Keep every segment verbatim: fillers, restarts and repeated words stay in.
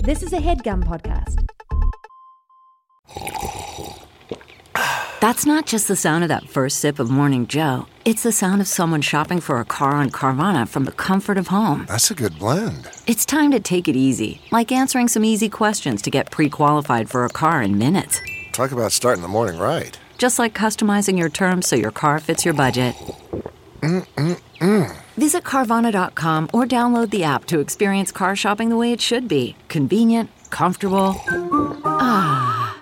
This is a HeadGum podcast. That's not just the sound of that first sip of Morning Joe. It's the sound of someone shopping for a car on Carvana from the comfort of home. That's a good blend. It's time to take it easy, like answering some easy questions to get pre-qualified for a car in minutes. Talk about starting the morning right. Just like customizing your terms so your car fits your budget. Mm-mm-mm. Visit Carvana dot com or download the app to experience car shopping the way it should be. Convenient, comfortable. Ah.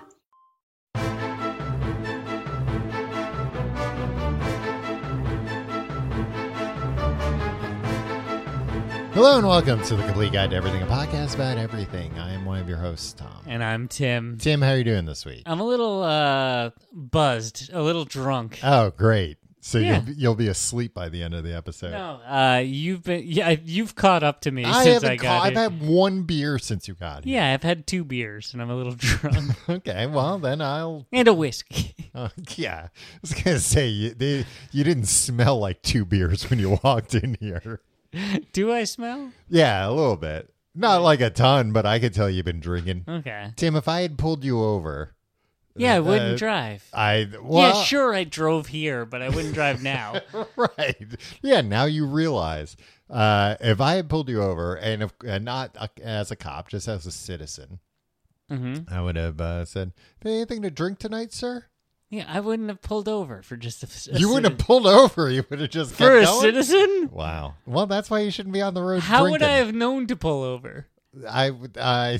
Hello and welcome to the Complete Guide to Everything, a podcast about everything. I am one of your hosts, Tom. And I'm Tim. Tim, how are you doing this week? I'm a little uh, buzzed, a little drunk. Oh, great. So Yeah. you'll, you'll be asleep by the end of the episode. No, uh, you've been, yeah, you've caught up to me I since haven't I ca- got I've here. had one beer since you got here. Yeah, I've had two beers and I'm a little drunk. Okay, well, then I'll... And a whiskey. Uh, yeah, I was going to say, you, they, you didn't smell like two beers when you walked in here. Do I smell? Yeah, a little bit. Not like a ton, but I could tell you've been drinking. Okay. Tim, if I had pulled you over... Yeah, I wouldn't uh, drive. I well, yeah, sure, I drove here, but I wouldn't drive now. Right. Yeah, now you realize. Uh, if I had pulled you over, and, if, and not uh, as a cop, just as a citizen, Mm-hmm. I would have uh, said, anything to drink tonight, sir? Yeah, I wouldn't have pulled over for just a, a You wouldn't have citi- pulled over. You would have just For a kept going? citizen? Wow. Well, that's why you shouldn't be on the road How drinking. would I have known to pull over? I would... I...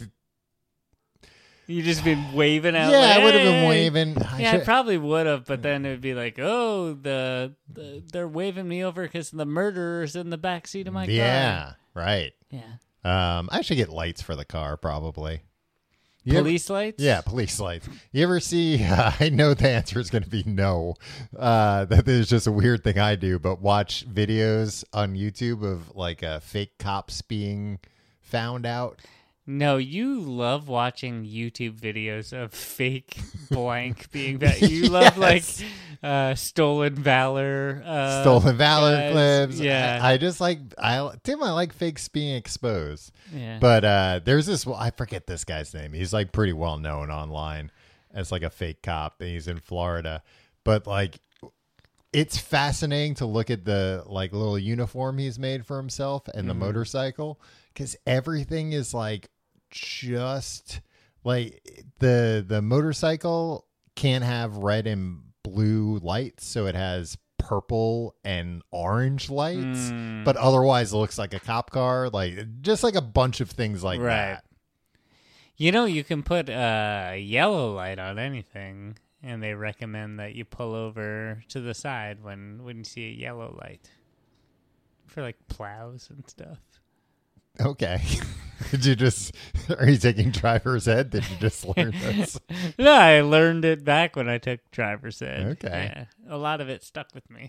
You just been waving out Yeah, like, I would have been "Hey." waving. I Yeah, I should- probably would have, but then it would be like, oh, the, the they're waving me over because the murderer's in the back seat of my car. Yeah, right. Yeah. Um, I should get lights for the car, probably. You ever- Police lights? Yeah, police lights. You ever see, uh, I know the answer is going to be no, uh, that is just a weird thing I do, but watch videos on YouTube of like uh, fake cops being found out. No, you love watching YouTube videos of fake blank being back. You love like Yes. uh, stolen valor. Uh, Stolen valor guys. clips. Yeah. I, I just like, I Tim, I like fakes being exposed. yeah. But uh, there's this, I forget this guy's name. He's like pretty well known online as like a fake cop, and he's in Florida. But like, it's fascinating to look at the like little uniform he's made for himself and the Mhm. motorcycle, because everything is like just like the the motorcycle can't have red and blue lights, so it has purple and orange lights, Mm. but otherwise it looks like a cop car, like just like a bunch of things like Right. that. You know, you can put a yellow light on anything, and they recommend that you pull over to the side when, when you see a yellow light. For like plows and stuff. Okay. Did you just are you taking driver's ed? Did you just learn this? No, I learned it back when I took driver's ed. Okay. Yeah, a lot of it stuck with me.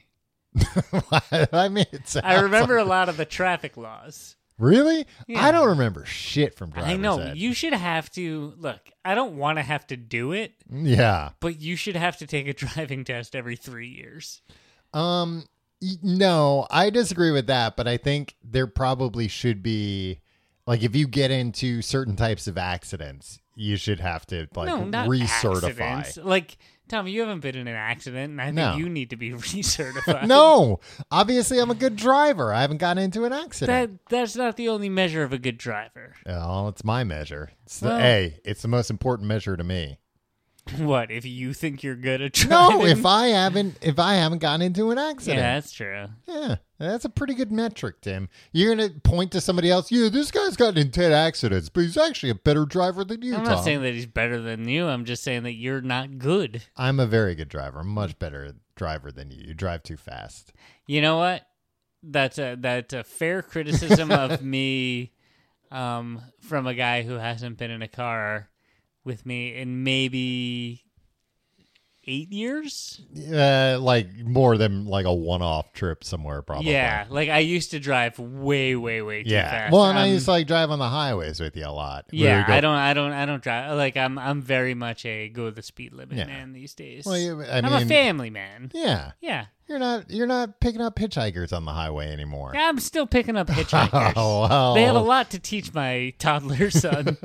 I mean, it sounds I remember like- a lot of the traffic laws. Really? Yeah. I don't remember shit from driver's I know. ed. You should have to look. I don't want to have to do it, Yeah. but you should have to take a driving test every three years. Um. y- No, I disagree with that, but I think there probably should be, like, if you get into certain types of accidents, you should have to like no, not recertify. accidents. Like, Tom, you haven't been in an accident, and I think No. you need to be recertified. No, obviously I'm a good driver. I haven't gotten into an accident. That that's not the only measure of a good driver. Oh, it's my measure. It's the Well- A. It's the most important measure to me. What if you think you're good at driving? No, if I haven't, if I haven't gotten into an accident, yeah, that's true. yeah, that's a pretty good metric, Tim. You're gonna point to somebody else. Yeah, this guy's gotten in ten accidents, but he's actually a better driver than you. I'm Tom. not saying that he's better than you. I'm just saying that you're not good. I'm a very good driver. I'm a much better driver than you. You drive too fast. You know what? That's a that's a fair criticism of me, um, from a guy who hasn't been in a car with me in maybe eight years. Uh, like more than like a one-off trip somewhere, probably. Yeah, like I used to drive way, way, way too Yeah. fast. Well, and I Um, used to like drive on the highways with you a lot. We Yeah, would go- I don't, I don't, I don't drive. Like I'm, I'm very much a go the speed limit Yeah. man these days. Well, you, I I'm mean, a family man. Yeah. Yeah, You're not. You're not picking up hitchhikers on the highway anymore. I'm still picking up hitchhikers. Oh, well. They have a lot to teach my toddler son.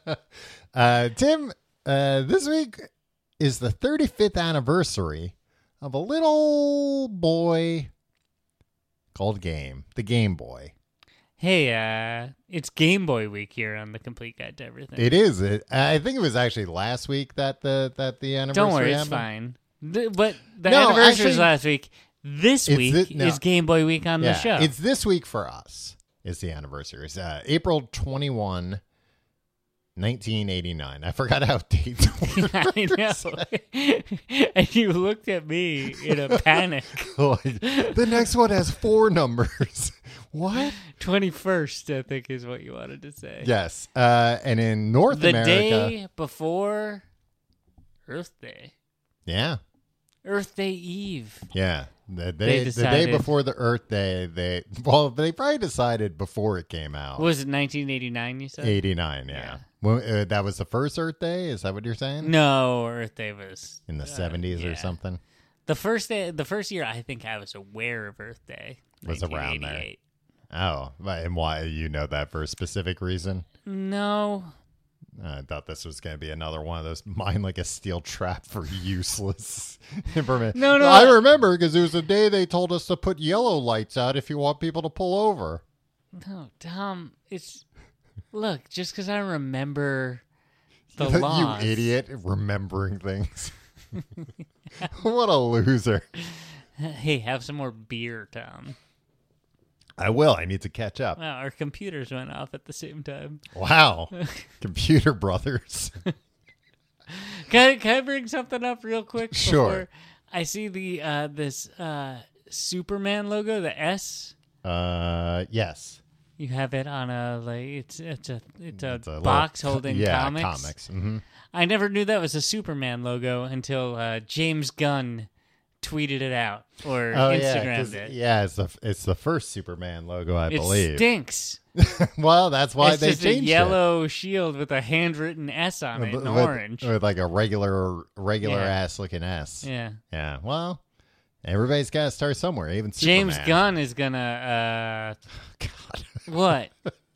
Uh, Tim, uh, this week is the thirty-fifth anniversary of a little boy called Game, the Game Boy. Hey, uh, it's Game Boy Week here on the Complete Guide to Everything. It is. It, I think it was actually last week that the that the anniversary. Don't worry, it's happened. fine. The, but the No, anniversary was actually, last week. This it's week thi- no. is Game Boy Week on Yeah, the show. it's this week for us. Is the anniversary? It's uh, April twenty-first, nineteen eighty-nine. I forgot how dates work. I know. And you looked at me in a panic. Like, the next one has four numbers. What? twenty-first, I think, is what you wanted to say. Yes. Uh, and in North The America. day before Earth Day. Yeah. Earth Day Eve. Yeah. The They day, the day decided- before the Earth Day, they, well, they probably decided before it came out. What was it, nineteen eighty-nine, you said? eighty-nine, yeah. Yeah. Well, uh, that was the first Earth Day? Is that what you're saying? No, Earth Day was In the uh, seventies or yeah. something? The first day, the first year I think I was aware of Earth Day Was around there. nineteen eighty-eight. Oh, and why you know that for a specific reason? No, I thought this was going to be another one of those mine like a steel trap for useless information. No, no. I remember because it was the day they told us to put yellow lights out if you want people to pull over. no, Tom. It's look just because I remember the you laws. idiot, remembering things. What a loser. Hey, have some more beer, Tom. I will. I need to catch up. Wow, our computers went off at the same time. Wow. Computer brothers. Can I, can I bring something up real quick? Sure. Before I see the uh, this uh, Superman logo, the S. Uh, yes. You have it on a like it's it's a it's a, It's a little- box holding yeah, comics. comics. hmm I never knew that was a Superman logo until uh, James Gunn tweeted it out or Oh yeah, Instagrammed 'cause- it. yeah. It's the it's the first Superman logo, I It believe. stinks. Well, that's why it's they just a changed yellow shield with a handwritten S on it it in with, orange. with like a regular regular Yeah. ass looking S. Yeah. Yeah. Well, everybody's got to start somewhere. Even James Superman. Gunn is gonna uh God. what?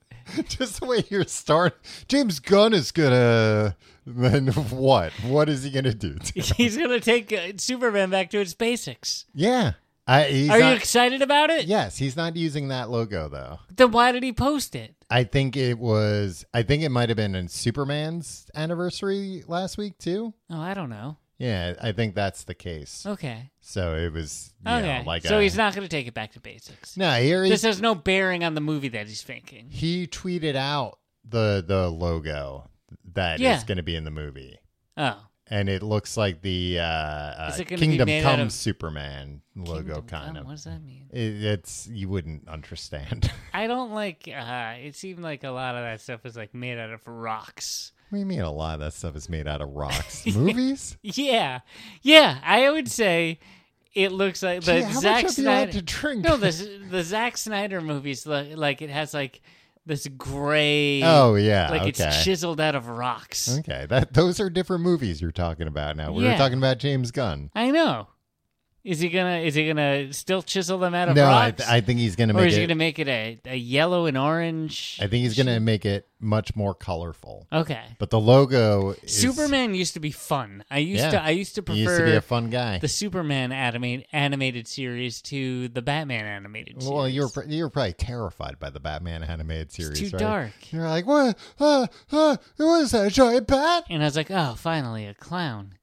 Just the way you're starting. James Gunn is gonna. Then what? What is he gonna do? He's gonna take uh, Superman back to its basics. Yeah. I, he's Are not, you excited about it? Yes, he's not using that logo though. Then why did he post it? I think it was. I think it might have been in Superman's anniversary last week too. Oh, I don't know. Yeah, I think that's the case. Okay. So it was. You Okay. know, like so a, he's not going to take it back to basics. No, here he, This has no bearing on the movie that he's thinking. he tweeted out the the logo that is Yeah. going to be in the movie, Oh. and it looks like the uh, uh, Is it gonna be Kingdom made Come out of- Superman logo, Kingdom kind Come? of. What does that mean? It, it's you wouldn't understand. I don't like. Uh, it seemed like a lot of that stuff was like made out of rocks. What do you mean a lot of that stuff is made out of rocks? Movies? Yeah, yeah. I would say it looks like the Gee, how Zack much have you had Snyder. to drink? No, the the Zack Snyder movies look like it has like this gray. Oh yeah, like okay. it's chiseled out of rocks. Okay, that those are different movies you're talking about now. We Yeah. were talking about James Gunn. I know. Is he gonna? Is he gonna still chisel them out of No, I, rocks? th- I think he's gonna or make is it. he gonna make it a, a yellow and orange? I think he's gonna make it much more colorful. Okay. But the logo, is, Superman used to be fun. I used Yeah. to. I used to he used to prefer be a fun guy. the Superman animate, animated series to the Batman animated series. Well, you're pr- you're probably terrified by the Batman animated series. too right? dark. You're like, what? Uh, uh, what is that? A giant bat? And I was like, oh, finally a clown.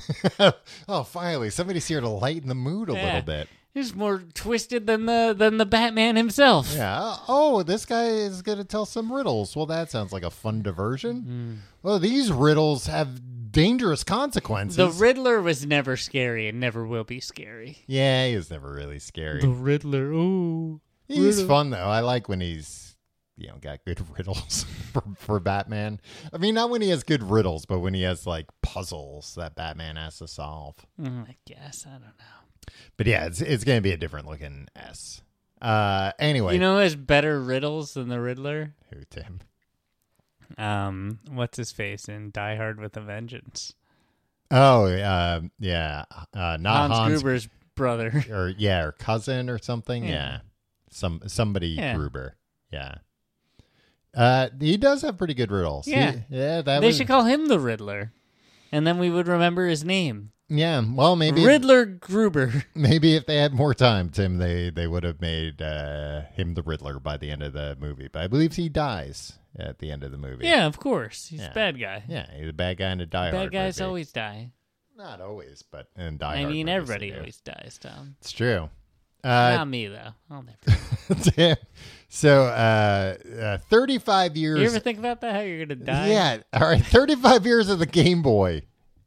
Oh, finally, somebody's here to lighten the mood a Yeah. little bit. He's more twisted than the than the Batman himself. Yeah. Oh, this guy is going to tell some riddles. Well, that sounds like a fun diversion. Well, these riddles have dangerous consequences. The Riddler was never scary and never will be scary. yeah, he was never really scary. The Riddler, ooh. He's Riddle. fun though. I like when he's you know, got good riddles for, for Batman. I mean, not when he has good riddles, but when he has like puzzles that Batman has to solve. Mm, I guess I don't know. But yeah, it's it's gonna be a different looking S. Uh, anyway, You know who has better riddles than the Riddler? who Tim? Um, what's his face in Die Hard with a Vengeance? Oh, uh, yeah, uh, not Hans, Hans, Gruber's brother. or yeah, or cousin or something. Yeah, Yeah. some somebody Yeah. Gruber. Yeah, uh, he does have pretty good riddles. Yeah. He- yeah, that They was, should call him the Riddler, and then we would remember his name. yeah. Well, maybe Riddler Gruber. maybe if they had more time, Tim, they they would have made uh, him the Riddler by the end of the movie. But I believe he dies at the end of the movie. Yeah, of course. He's Yeah. a bad guy. yeah, he's a bad guy in a Die Bad Hard guys movie. always die. Not always, but in Die I Hard mean, movies everybody they do. always dies, Tom. It's true. Uh, Not me, though. I'll never. Damn. So, uh, uh, thirty-five years. You ever think about that? How you're going to die? Yeah. All right. thirty-five years of the Game Boy.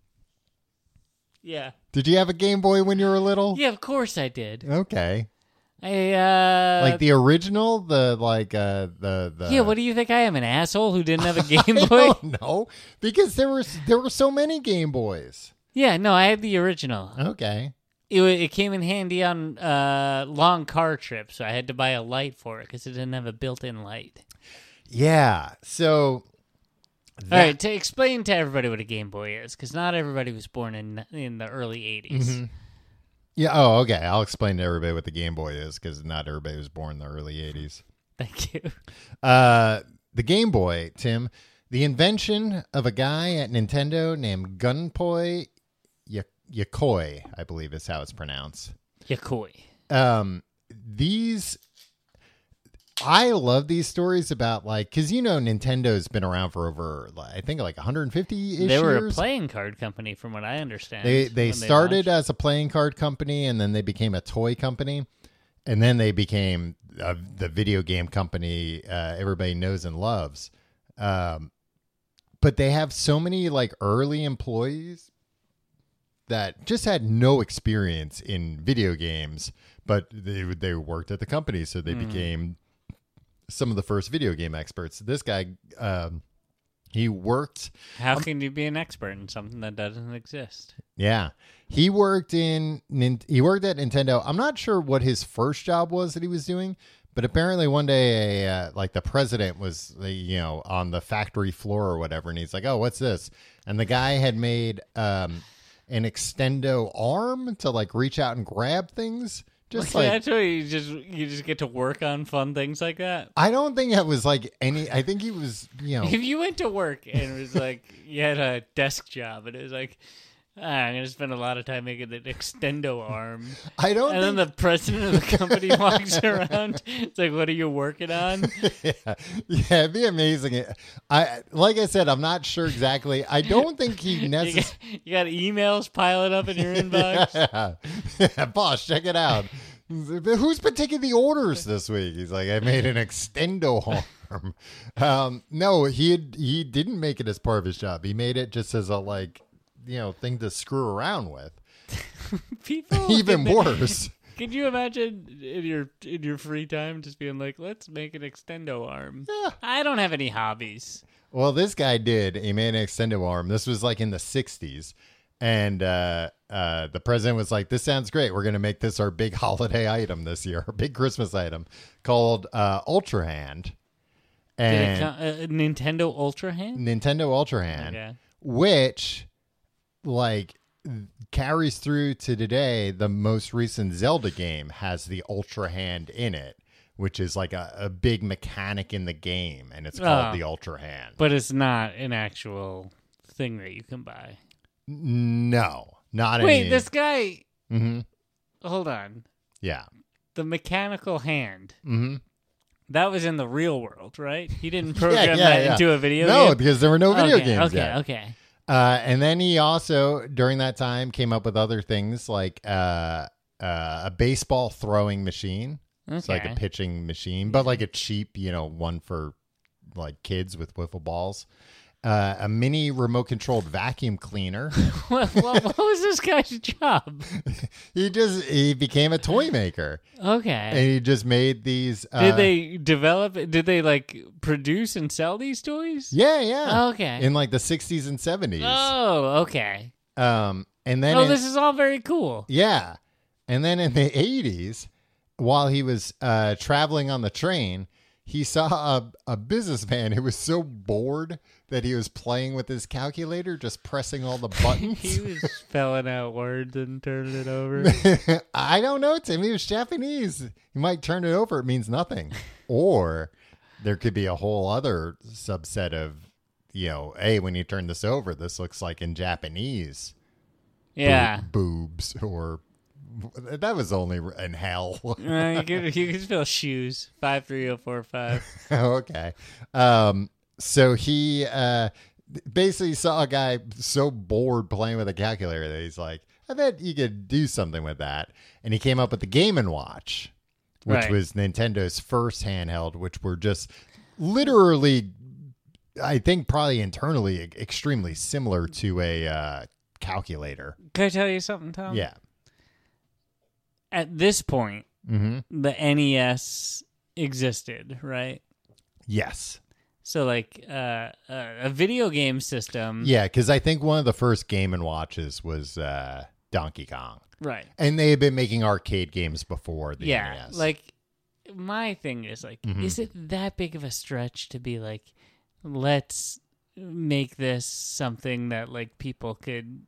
Yeah. Did you have a Game Boy when you were little? Yeah, of course I did. Okay. I, uh... Like the original, the like uh the the. yeah, what do you think I am, an asshole who didn't have a Game I Boy? don't know, because there were there were so many Game Boys. Yeah, no, I had the original. Okay. It, wa- it came in handy on uh, long car trips, so I had to buy a light for it because it didn't have a built-in light. Yeah. So. that- All right, to explain to everybody what a Game Boy is, because not everybody was born in in the early eighties. Mhm. Yeah. Oh, okay. I'll explain to everybody what the Game Boy is, because not everybody was born in the early eighties. Thank you. Uh, the Game Boy, Tim, the invention of a guy at Nintendo named Gunpei Ya- Yokoi, I believe is how it's pronounced. Yakoi. Um, these, I love these stories about like, because you know Nintendo's been around for over, like, I think like one hundred fifty ish They were years. a playing card company, from what I understand. They they when started launched. as a playing card company, and then they became a toy company, and then they became uh, the video game company uh, everybody knows and loves. Um, but they have so many like early employees that just had no experience in video games, but they they worked at the company, so they Mm. became some of the first video game experts. This guy, um, he worked. How can you be an expert in something that doesn't exist? Yeah, he worked in Nin- he worked at Nintendo. I'm not sure what his first job was that he was doing, but apparently one day, a, uh, like the president was, uh, you know, on the factory floor or whatever, and he's like, "Oh, what's this?" And the guy had made um, an extendo arm to like reach out and grab things. Just Like, like that's why you just you just get to work on fun things like that. I don't think that was like any. I think he was, you know, If you went to work and it was like you had a desk job and it was like, ah, I'm gonna spend a lot of time making an extendo arm, I don't. and then think, the president of the company walks around. It's like, what are you working on? yeah, yeah, it'd be amazing. I like I said, I'm not sure exactly. I don't think he You necessarily. got, you got emails piling up in your inbox. Yeah. Yeah, boss, check it out. Who's been taking the orders this week? He's like, I made an extendo arm. Um, no, he had, he didn't make it as part of his job. He made it just as a like, you know, thing to screw around with. People Even worse. Could you imagine in your in your free time just being like, let's make an extendo arm? Yeah. I don't have any hobbies. Well, this guy did. He made an extendo arm. This was like in the sixties. And uh, uh, the president was like, this sounds great. We're going to make this our big holiday item this year, our big Christmas item called uh, Ultra Hand. Did And it come, uh, Nintendo Ultra Hand? Nintendo Ultra Hand, Okay. which like carries through to today. The most recent Zelda game has the Ultra Hand in it, which is like a, a big mechanic in the game, and it's called Oh. the Ultra Hand. But it's not an actual thing that you can buy. No, not Wait, any. this guy. hmm Hold on. Yeah. The mechanical hand. hmm That was in the real world, right? He didn't program yeah, that yeah. into a video No, game. because there were no video okay, games Okay, yet. okay. Uh, and then he also, during that time, came up with other things like uh, uh, a baseball throwing machine. It's like a Okay. pitching machine, but like a cheap, you know, one for like kids with wiffle balls. uh, a mini remote-controlled vacuum cleaner. what, what, what was this guy's job? he just he became a toy maker, Okay. and he just made these. Uh, Did they develop? Did they like produce and sell these toys? Yeah, yeah. Okay. In like the sixties and seventies. Oh, okay. Um, and then Oh, in- this is all very cool. yeah, and then in the eighties, while he was uh, traveling on the train, he saw a, a businessman who was so bored that he was playing with his calculator, just pressing all the buttons. He was spelling out words and turning it over. I don't know, Tim. He was Japanese. He might turn it over. It means nothing. Or there could be a whole other subset of, you know, hey, when you turn this over, this looks like in Japanese. Yeah. Boo- boobs or that was only in hell. Uh, you could you could spell shoes. Five three zero four five. Okay. Um, so he uh, basically saw a guy so bored playing with a calculator that he's like, I bet you could do something with that. And he came up with the Game and Watch, which Right. was Nintendo's first handheld, which were just literally, I think, probably internally e- extremely similar to a uh, calculator. Can I tell you something, Tom? Yeah. At this point, Mm-hmm. the N E S existed, right? Yes. So, like, uh, uh, a video game system. Yeah, because I think one of the first Game and Watches was uh, Donkey Kong. Right. And they had been making arcade games before the Yeah. N E S. Like, my thing is, like, Mhm. is it that big of a stretch to be like, let's make this something that, like, people could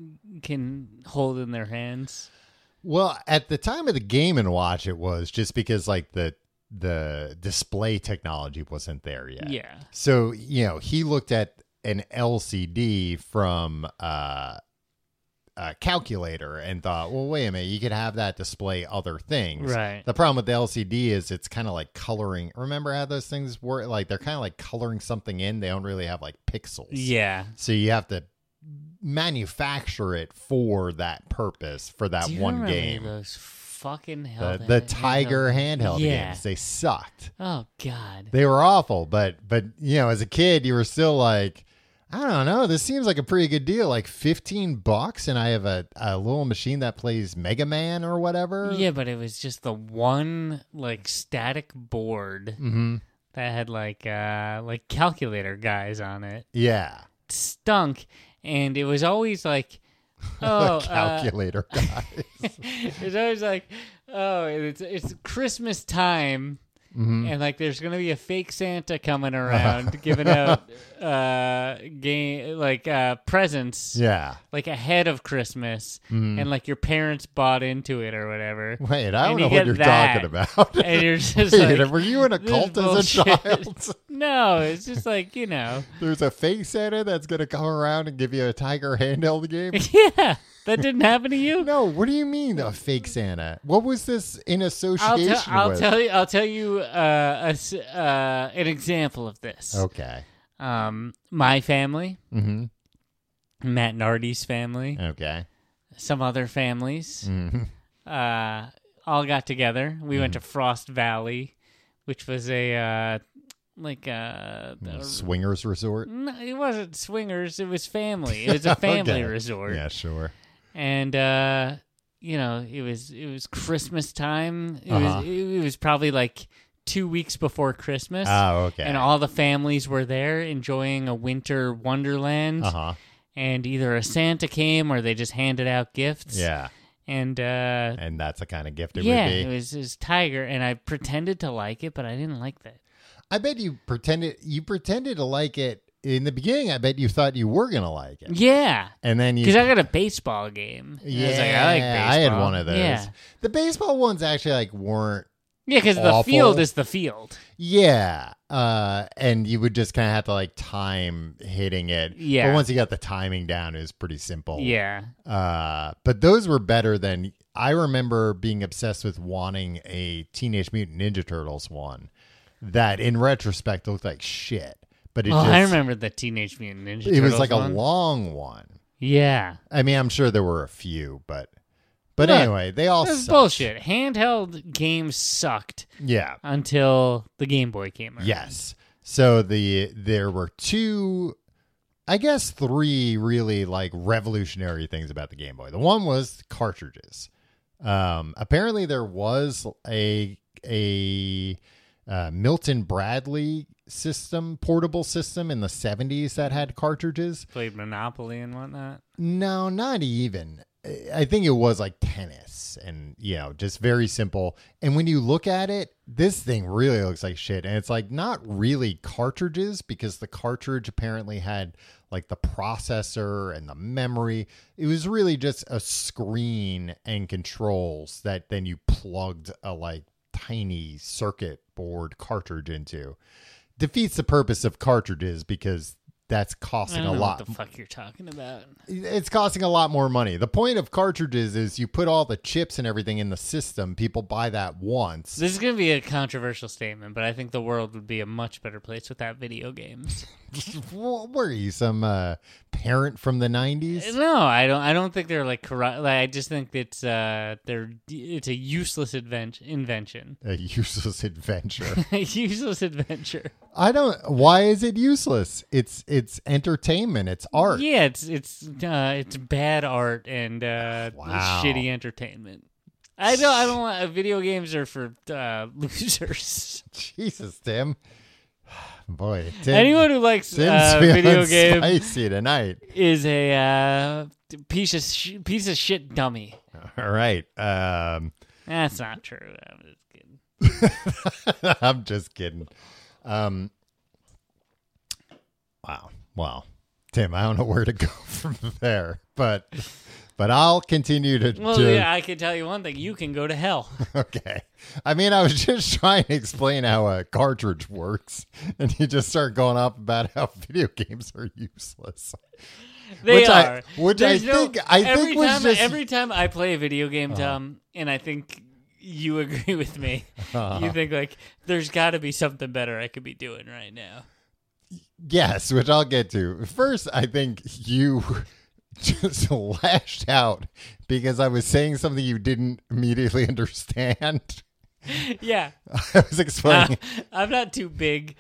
can hold in their hands? Well, at the time of the Game and Watch, it was just because like the the display technology wasn't there yet. Yeah. So you know, he looked at an L C D from uh, a calculator and thought, well, wait a minute, you could have that display other things. Right. The problem with the L C D is it's kind of like coloring. Remember how those things were? Like they're kind of like coloring something in. They don't really have like pixels. Yeah. So you have to manufacture it for that purpose for that Do you one remember game. those fucking The, held the Tiger handheld Yeah. games, they sucked. Oh God. They were awful, but but you know, as a kid, you were still like, I don't know, this seems like a pretty good deal. Like fifteen bucks, and I have a, a little machine that plays Mega Man or whatever. Yeah, but it was just the one like static board Mm-hmm. that had like uh like calculator guys on it. Yeah. It stunk, and it was always like, oh, uh, Calculator guy. it's always like, oh, it's it's Christmas time. Mm-hmm. And like, there's gonna be a fake Santa coming around, giving out uh, game like uh, presents, Yeah. like ahead of Christmas, Mhm. and like your parents bought into it or whatever. Wait, I And don't know you what get you're that, talking about. And you're just Wait, like, were you in a this cult as a bullshit. child? No, it's just like, you know, There's a fake Santa that's going to come around and give you a Tiger handheld game? yeah, that didn't happen to you. No, what do you mean a fake Santa? What was this in I'll, association te- I'll with? tell you. I'll tell you uh, a s uh, an example of this. Okay. Um, my family, Mm-hmm. Matt Nardi's family, Okay. some other families, Mm-hmm. uh, all got together. We went to Frost Valley, which was a uh, like a, a Swingers resort? no, it wasn't swingers. It was family. It was a family Okay. resort. Yeah, sure. And uh, you know, it was it was Christmas time. It Uh-huh. was it, it was probably like two weeks before Christmas. Oh, okay. And all the families were there enjoying a winter wonderland. Uh-huh. And either a Santa came or they just handed out gifts. Yeah. And uh, And that's the kind of gift it yeah, would it be. was this tiger, and I pretended to like it, but I didn't like that. I bet you pretended you pretended to like it in the beginning. I bet you thought you were going to like it. Yeah, And then you because I got a baseball game. And Yeah, I was like, I like baseball. I had one of those. Yeah, The baseball ones actually like weren't. yeah, because the Awful. field is the field. Yeah, uh, and you would just kind of have to like time hitting it. Yeah. but once you got the timing down, it was pretty simple. Yeah, Uh, but those were better than I remember being obsessed with wanting a Teenage Mutant Ninja Turtles one. That in retrospect looked like shit, but it oh, just I remember the Teenage Mutant Ninja it was Turtles like one. a long one. Yeah, I mean, I'm sure there were a few, but but Look, anyway, they all that's sucked. bullshit. Handheld games sucked Yeah. until the Game Boy came around. Yes. So the there were two I guess three really like revolutionary things about the Game Boy. The one was cartridges. Um, apparently there was a a uh, Milton Bradley system, portable system in the seventies that had cartridges. Played Monopoly and whatnot. No, not even. I think it was like tennis and, you know, just very simple. And when you look at it, this thing really looks like shit. And it's like not really cartridges because the cartridge apparently had like the processor and the memory. It was really just a screen and controls that then you plugged a like tiny circuit board cartridge into. Defeats the purpose of cartridges because that's costing I don't a know lot. What the fuck you're talking about? It's costing a lot more money. The point of cartridges is you put all the chips and everything in the system. People buy that once. This is going to be a controversial statement, but I think the world would be a much better place without video games. What were you, some uh, parent from the nineties? No, I don't. I don't think they're like corrupt. Like, I just think it's uh, they're it's a useless advent- invention. A useless adventure. A useless adventure. I don't. Why is it useless? It's it's entertainment. It's art. Yeah, it's it's uh, it's bad art and uh, Wow. shitty entertainment. I don't. I don't. want- Video games are for uh, losers. Jesus, Tim. Boy, Tim, Anyone who likes Tim's uh, feeling video games spicy tonight. is a uh, piece of sh- piece of shit dummy. All right. Um, That's not true. I'm just kidding. I'm just kidding. Um, wow. Wow. Tim, I don't know where to go from there, but but I'll continue to. Well, to yeah, I can tell you one thing: you can go to hell. Okay. I mean, I was just trying to explain how a cartridge works, and you just start going up about how video games are useless. They Which I- are. which I There's no- think- I every think was time, just- every time I play a video game, Tom, and I think you agree with me. Uh-huh. You think like there's got to be something better I could be doing right now. Yes, which I'll get to. First, I think you just lashed out because I was saying something you didn't immediately understand. Yeah, I was explaining. Uh, I'm not too big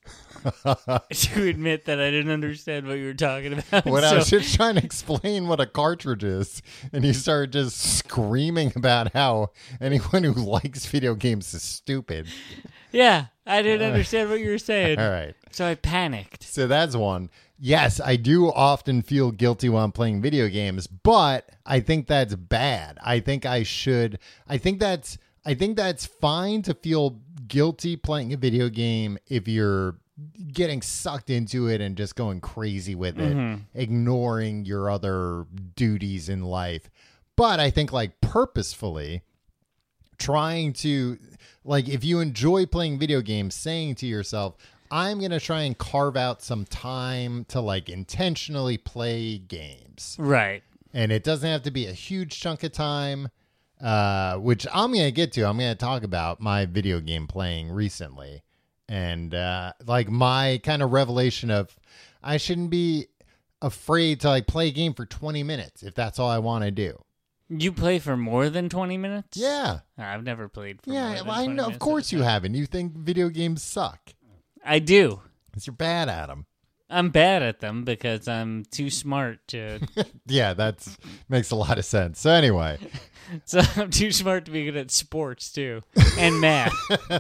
to admit that I didn't understand what you were talking about. When I so- was just trying to explain what a cartridge is, and you started just screaming about how anyone who likes video games is stupid. yeah, I didn't understand what you were saying. All right. So I panicked. So that's one. Yes, I do often feel guilty when I'm playing video games, but I think that's bad. I think I should I think that's I think that's fine to feel guilty playing a video game if you're getting sucked into it and just going crazy with it, Mm-hmm. ignoring your other duties in life. But I think like purposefully trying to, like, if you enjoy playing video games, saying to yourself, I'm going to try and carve out some time to like intentionally play games. Right. And it doesn't have to be a huge chunk of time, uh, which I'm going to get to. I'm going to talk about my video game playing recently. And uh, like my kind of revelation of I shouldn't be afraid to like play a game for twenty minutes if that's all I want to do. You play for more than twenty minutes? Yeah. I've never played for more Yeah. than Well, I twenty know. Of minutes course at a you time. haven't. You think video games suck. I do. Because you're bad at them. I'm bad at them because I'm too smart to. Yeah, that's makes a lot of sense. So anyway, So I'm too smart to be good at sports too, and math.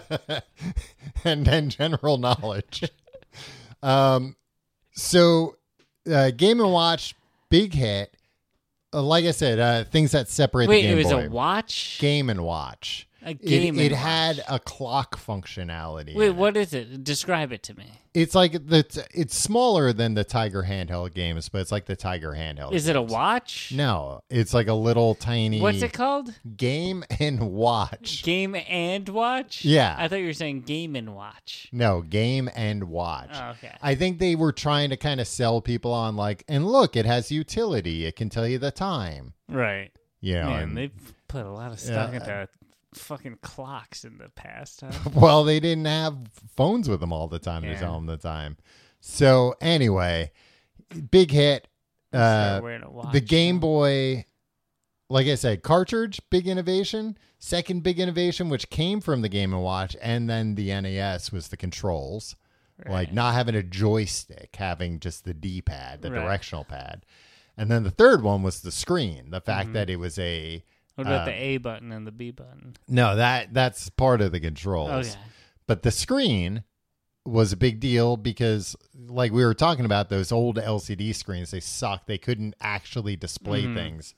and then general knowledge. Um, so uh, Game and Watch, big hit. Uh, like I said, uh, things that separate Wait, the Game it was Boy. a watch. Game and Watch. A Game it and it had Watch. a clock functionality. Wait, in it. what is it? Describe it to me. It's like the it's smaller than the Tiger handheld games, but it's like the Tiger handheld. Is it a games. watch? No, it's like a little tiny. What's it called? Game and Watch. Game and Watch? Yeah. I thought you were saying Game and Watch. No, Game and Watch. Oh, okay. I think they were trying to kind of sell people on like, and look, it has utility. It can tell you the time. Right. You know, Man, and- they've put a lot of stock Yeah. into fucking clocks in the past, huh? well, they didn't have phones with them all the time to Yeah. tell them the time. So anyway, big hit. Uh, Start wearing a watch the Game now. Boy, like I said, cartridge, big innovation. Second big innovation, which came from the Game and Watch, and then the N A S was the controls. like Right. not having a joystick, having just the D-pad, the Right. directional pad. And then the third one was the screen, the fact Mm-hmm. that it was a What about uh, the A button and the B button? no, that that's part of the controls. Okay. But the screen was a big deal because, like we were talking about, those old L C D screens, they sucked. They couldn't actually display Mhm. things.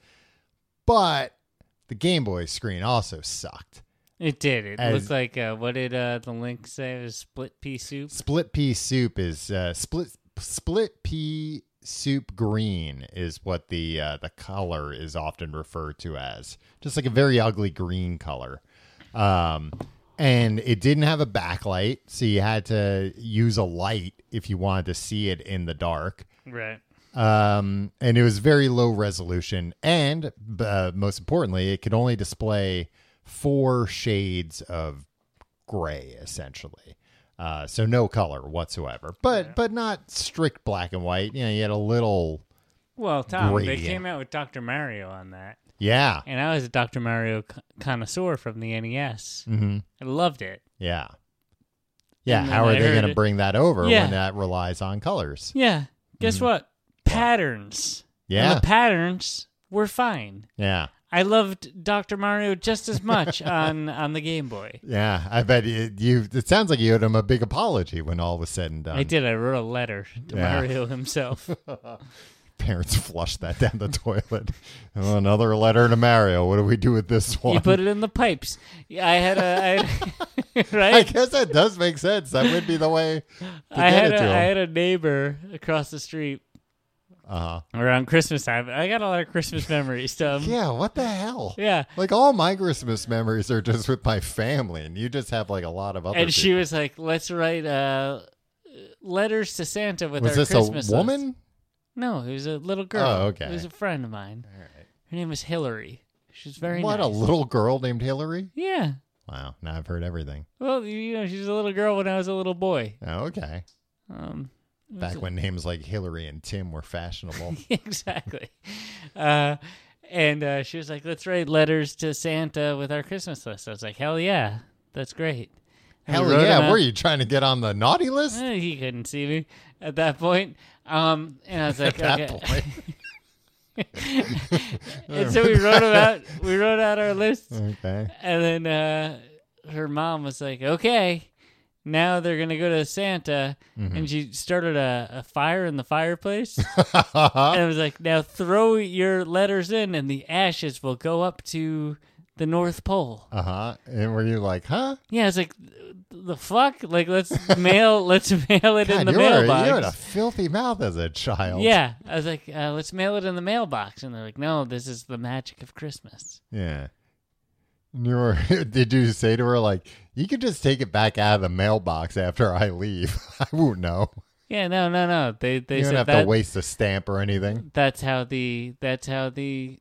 But the Game Boy screen also sucked. It did. It As- looked like, uh, what did uh, the link say? It was split pea soup? Split pea soup is uh, split split pea soup green is what the uh, the color is often referred to as. Just like a very ugly green color. Um, and it didn't have a backlight, so you had to use a light if you wanted to see it in the dark. Right. Um, and it was very low resolution, and uh, most importantly, it could only display four shades of gray, essentially. Uh, so no color whatsoever, but Yeah. but not strict black and white. You know, you had a little, Well, Tom, they Gradient. came out with Doctor Mario on that. yeah, And I was a Doctor Mario c- connoisseur from the N E S. hmm I loved it. yeah, yeah. And then How are I they heard going to it- bring that over Yeah. when that relies on colors? Yeah. Guess what? Patterns. And Yeah, the patterns were fine. yeah. I loved Doctor Mario just as much on, on the Game Boy. Yeah, I bet it, you. It sounds like you owed him a big apology when all was said and done. I did. I wrote a letter to Yeah. Mario himself. Parents flushed that down the toilet. Oh, another letter to Mario. What do we do with this one? You put it in the pipes. Yeah, I had a, I had, I right? guess that does make sense. That would be the way to I get had it a, to I him. had a neighbor across the street Uh-huh. around Christmas time. I got a lot of Christmas memories, Tom. Yeah, what the hell? Yeah. Like all my Christmas memories are just with my family, and you just have like a lot of other. And she people. was like, "Let's write uh, letters to Santa with was our this Christmas a list." woman? No, it was a little girl. Oh, okay. It was a friend of mine. Her name was Hillary. She was very What, nice. a little girl named Hillary? Yeah. Wow, now I've heard everything. Well, you know, she was a little girl when I was a little boy. Oh, okay. Um, it was Back a- when names like Hillary and Tim were fashionable. exactly. Uh, and uh, she was like, "Let's write letters to Santa with our Christmas list." I was like, "Hell yeah, that's great." And we Hell wrote them yeah, out. were you trying to get on the naughty list? Eh, he couldn't see me at that point. Um, and I was like, At that okay. point. And so we wrote about we wrote out our list, Okay. and then uh, her mom was like, "Okay, now they're gonna go to Santa," Mm-hmm. and she started a, a fire in the fireplace, and it was like, "Now throw your letters in, and the ashes will go up to the North Pole." Uh huh. And were you like, huh? Yeah, it's like, the fuck, like let's mail, let's mail it in God, the you, were, mailbox. you had a filthy mouth as a child. Yeah, I was like, uh, let's mail it in the mailbox, and they're like, no, this is the magic of Christmas. Yeah. And You were, did you say to her, like, you could just take it back out of the mailbox after I leave? I won't know. Yeah, no, no, no. They they You don't said have that, to waste a stamp or anything. that's how the that's how the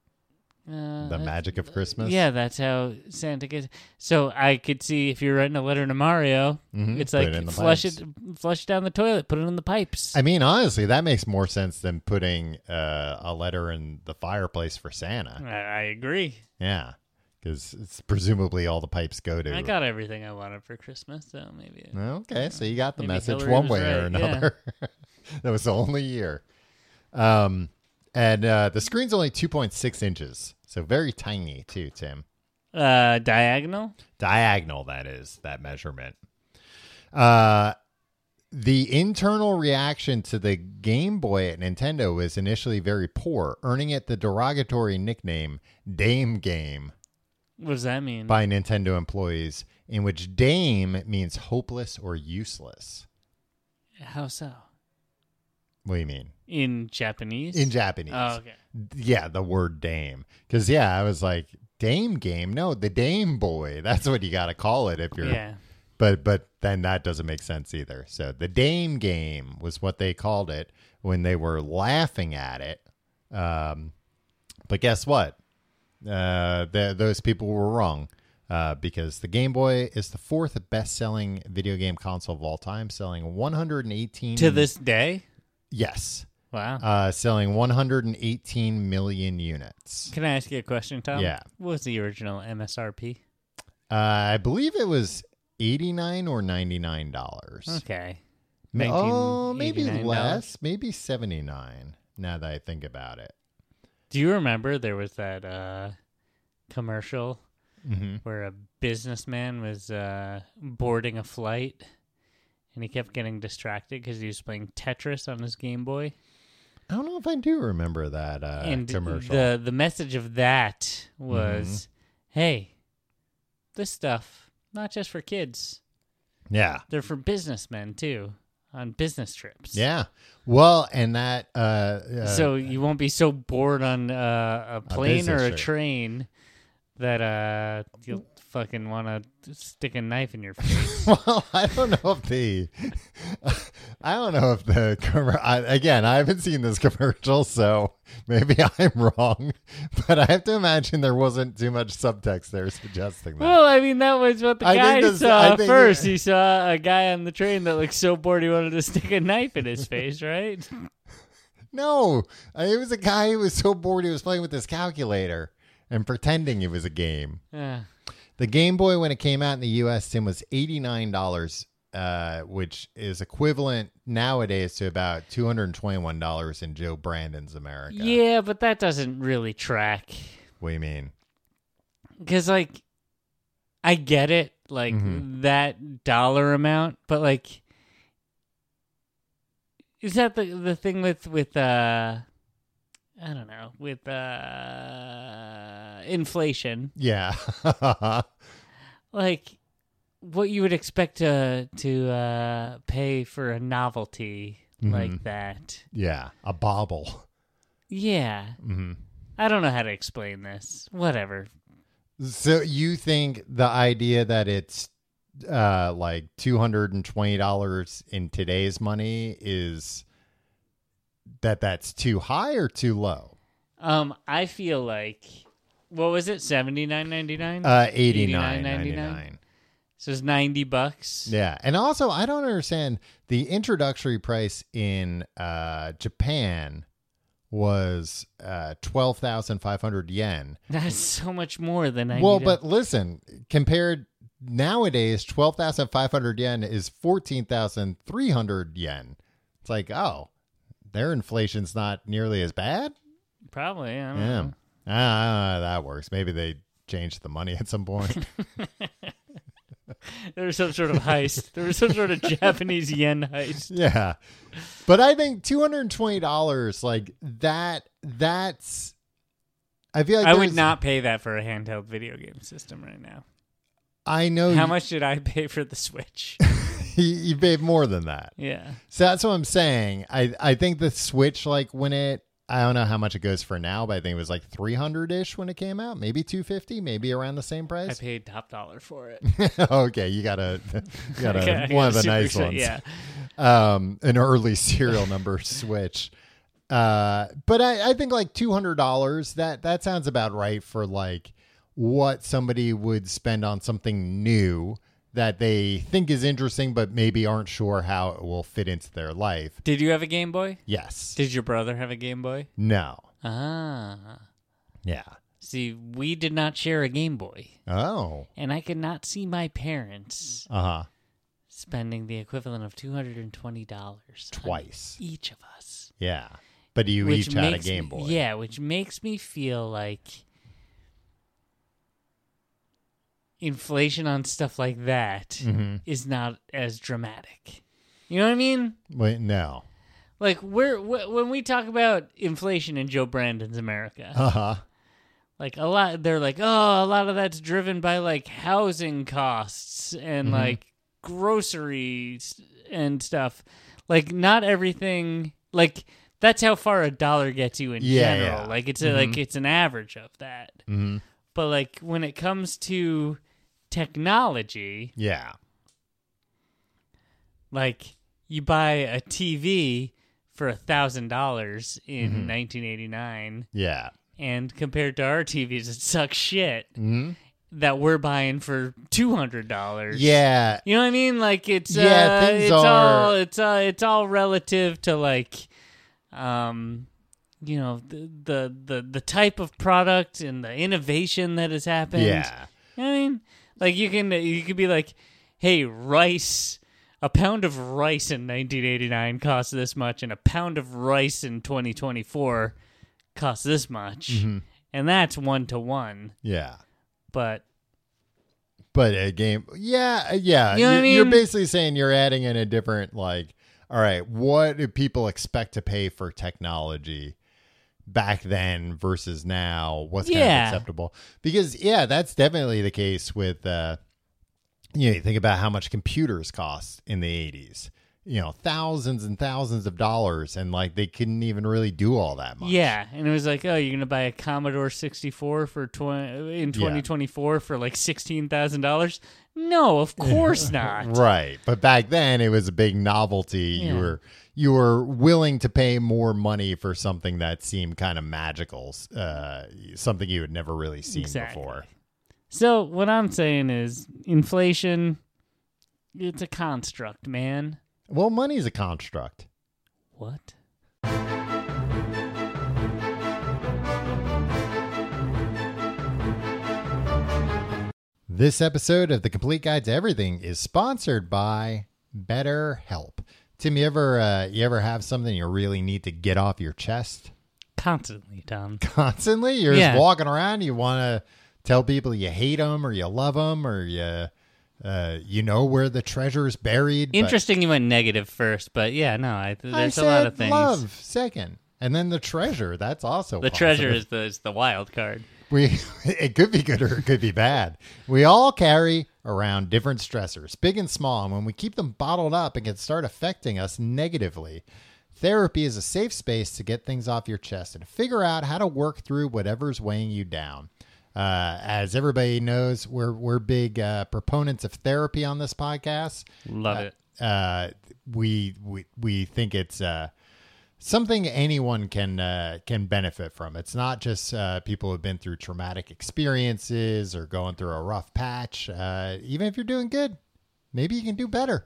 uh, The magic of Christmas. Yeah, that's how Santa gets. So I could see if you're writing a letter to Mario, Mhm, it's put like it in the flush pipes. it, flush it down the toilet, put it in the pipes. I mean, honestly, that makes more sense than putting uh, a letter in the fireplace for Santa. I, I agree. Yeah. Because it's presumably all the pipes go to. I got everything I wanted for Christmas, so maybe. Okay, so you got the Maybe message Hillary one was way or right, yeah. another. That was the only year. Um, and uh, the screen's only two point six inches, so very tiny too, Tim. Uh, diagonal. Diagonal, that is, that measurement. Uh, the internal reaction to the Game Boy at Nintendo was initially very poor, earning it the derogatory nickname Dame Game What does that mean? by Nintendo employees, in which Dame means hopeless or useless. How so? What do you mean? In Japanese? In Japanese. Oh, okay. Yeah, the word dame. Because, yeah, I was like, Dame Game? No, the Dame Boy. That's what you got to call it if you're... Yeah. But but then that doesn't make sense either. So the Dame Game was what they called it when they were laughing at it. Um, but guess what? Uh, the, those people were wrong. Uh, because the Game Boy is the fourth best-selling video game console of all time, selling one hundred eighteen... To this day? Yes. Wow. Uh, selling one hundred eighteen million units. Can I ask you a question, Tom? Yeah. What was the original M S R P? Uh, I believe it was eighty-nine or ninety-nine dollars. Okay. Oh, maybe nineteen eighty-nine less. dollars. Maybe seventy-nine, now that I think about it. Do you remember there was that uh, commercial Mm-hmm. where a businessman was uh, boarding a flight and he kept getting distracted because he was playing Tetris on his Game Boy? I don't know if I do remember that uh, and commercial. the the message of that was, Mm-hmm. hey, this stuff, not just for kids. Yeah. They're for businessmen, too, on business trips. Yeah. Well, and that... Uh, uh, So you won't be so bored on uh, a plane or business a trip. train that uh, you'll fucking want to stick a knife in your face. well, I don't know if the... I don't know if the... commer- I, again, I haven't seen this commercial, so maybe I'm wrong. But I have to imagine there wasn't too much subtext there suggesting that. Well, I mean, that was what the I guy think this- saw I think- first. He saw a guy on the train that looked so bored he wanted to stick a knife in his face, right? No, uh, it was a guy who was so bored he was playing with his calculator and pretending it was a game. Yeah. The Game Boy, when it came out in the U S, Tim, was eighty-nine dollars, uh, which is equivalent nowadays to about two hundred twenty-one dollars in Joe Brandon's America. Yeah, but that doesn't really track. What do you mean? Because, like, I get it, like, Mhm. that dollar amount, but, like, is that the the thing with, with uh, I don't know, with uh, inflation? Yeah. Like, what you would expect to, to uh, pay for a novelty Mhm. like that. yeah, a bauble. Yeah. hmm I don't know how to explain this. Whatever. So you think the idea that it's uh, like two hundred twenty dollars in today's money is that that's too high or too low? Um, I feel like, what was it, seventy-nine ninety-nine? Uh, eighty-nine ninety-nine. So it's ninety bucks. Yeah. And also, I don't understand the introductory price in uh, Japan was uh, twelve thousand five hundred yen. That's so much more than ninety. Well, but listen, compared nowadays, twelve thousand five hundred yen is fourteen thousand three hundred yen. It's like, oh, their inflation's not nearly as bad. Probably, I don't Yeah. know. Ah, I don't know how that works. Maybe they changed the money at some point. There was some sort of heist. There was some sort of Japanese yen heist. Yeah. But I think two hundred twenty dollars, like that, that's, I feel like I would there's- not pay that for a handheld video game system right now. I know How you, much did I pay for the Switch? you, you paid more than that. Yeah. So that's what I'm saying. I, I think the Switch, like when it, I don't know how much it goes for now, but I think it was like three hundred ish when it came out. Maybe two fifty, maybe around the same I price. paid top dollar for it. Okay. You got a, you got a, Okay, I got one of a the super nice set, ones. Yeah. um, an early serial number Switch. Uh, but I, I think like two hundred dollars, that, that sounds about right for like what somebody would spend on something new that they think is interesting, but maybe aren't sure how it will fit into their life. Did you have a Game Boy? Yes. Did your brother have a Game Boy? No. Ah. Yeah. See, we did not share a Game Boy. Oh. And I could not see my parents Uh-huh. spending the equivalent of two hundred twenty dollars on Twice. each of us. Yeah. But you Which each had a makes Game me- Boy. Yeah, which makes me feel like inflation on stuff like that is Mhm. not as dramatic. You know what I mean? Wait, no. Like we're wh- when we talk about inflation in Joe Brandon's America, Uh-huh. like a lot, they're like, oh, a lot of that's driven by like housing costs and Mhm. like groceries and stuff. Like not everything, like that's how far a dollar gets you in Yeah, general. yeah. Like it's a, like it's an average of that. Mm-hmm. But like when it comes to technology, Yeah. like you buy a T V for a thousand dollars in Mhm. nineteen eighty-nine, Yeah. and compared to our T Vs, it sucks shit Mm-hmm. that we're buying for two hundred dollars. Yeah. You know what I mean? Like it's Yeah, uh, things it's are- all it's uh, it's all relative to like, um, you know the, the the the type of product and the innovation that has happened. Yeah. You know what I mean, like you can you could be like, hey, rice a pound of rice in nineteen eighty-nine cost this much, and a pound of rice in twenty twenty-four costs this much. Mm-hmm. And that's one to one. Yeah. But But a game, yeah, yeah. You know what I mean? You're basically saying you're adding in a different, like, all right, what do people expect to pay for technology back then versus now? What's kind Yeah. of acceptable? Because, yeah, that's definitely the case with, uh, you know, you think about how much computers cost in the eighties. You know, thousands and thousands of dollars, and like they couldn't even really do all that much. yeah, and it was like, oh, you're gonna buy a Commodore sixty-four for twenty in twenty twenty-four for like sixteen thousand dollars? No, of course not. Right. But back then it was a big novelty. Yeah. You were you were willing to pay more money for something that seemed kind of magical, uh, something you had never really seen Exactly. before. So what I'm saying is, inflation, it's a construct, man. Well, money's a construct. What? This episode of The Complete Guide to Everything is sponsored by BetterHelp. Tim, you ever uh, you ever have something you really need to get off your chest? Constantly, Tom. Constantly? You're Yeah. just walking around, you want to tell people you hate them or you love them or you uh, you know where the treasure's buried. but- Interesting you went negative first, but yeah, no, I, I there's said a lot of things. love second. And then the treasure, that's also The positive. treasure is the, is the wild card. We it could be good or it could be bad. We all carry around different stressors, big and small, and when we keep them bottled up, it can start affecting us negatively. Therapy is a safe space to get things off your chest and figure out how to work through whatever's weighing you down. Uh, as everybody knows, we're we're big uh, proponents of therapy on this podcast. Love Uh, it. Uh, we we we think it's uh, something anyone can uh, can benefit from. It's not just uh, people who've been through traumatic experiences or going through a rough patch. Uh, even if you're doing good, maybe you can do better.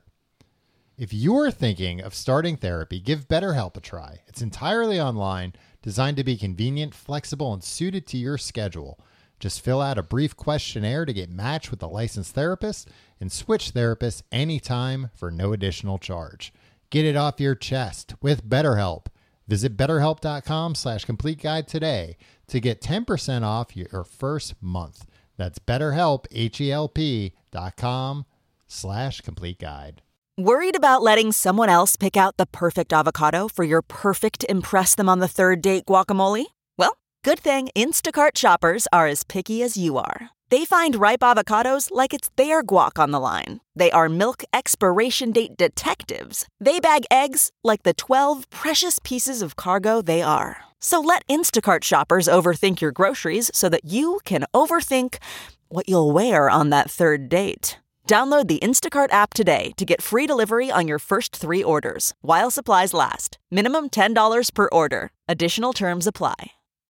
If you're thinking of starting therapy, give BetterHelp a try. It's entirely online, designed to be convenient, flexible, and suited to your schedule. Just fill out a brief questionnaire to get matched with a licensed therapist and switch therapists anytime for no additional charge. Get it off your chest with BetterHelp. Visit betterhelp.com slash complete guide today to get ten percent off your first month. That's betterhelp, H-E-L-P dot com slash complete guide. Worried about letting someone else pick out the perfect avocado for your perfect impress them on the third date guacamole? Well, good thing Instacart shoppers are as picky as you are. They find ripe avocados like it's their guac on the line. They are milk expiration date detectives. They bag eggs like the twelve precious pieces of cargo they are. So let Instacart shoppers overthink your groceries so that you can overthink what you'll wear on that third date. Download the Instacart app today to get free delivery on your first three orders, while supplies last. Minimum ten dollars per order. Additional terms apply.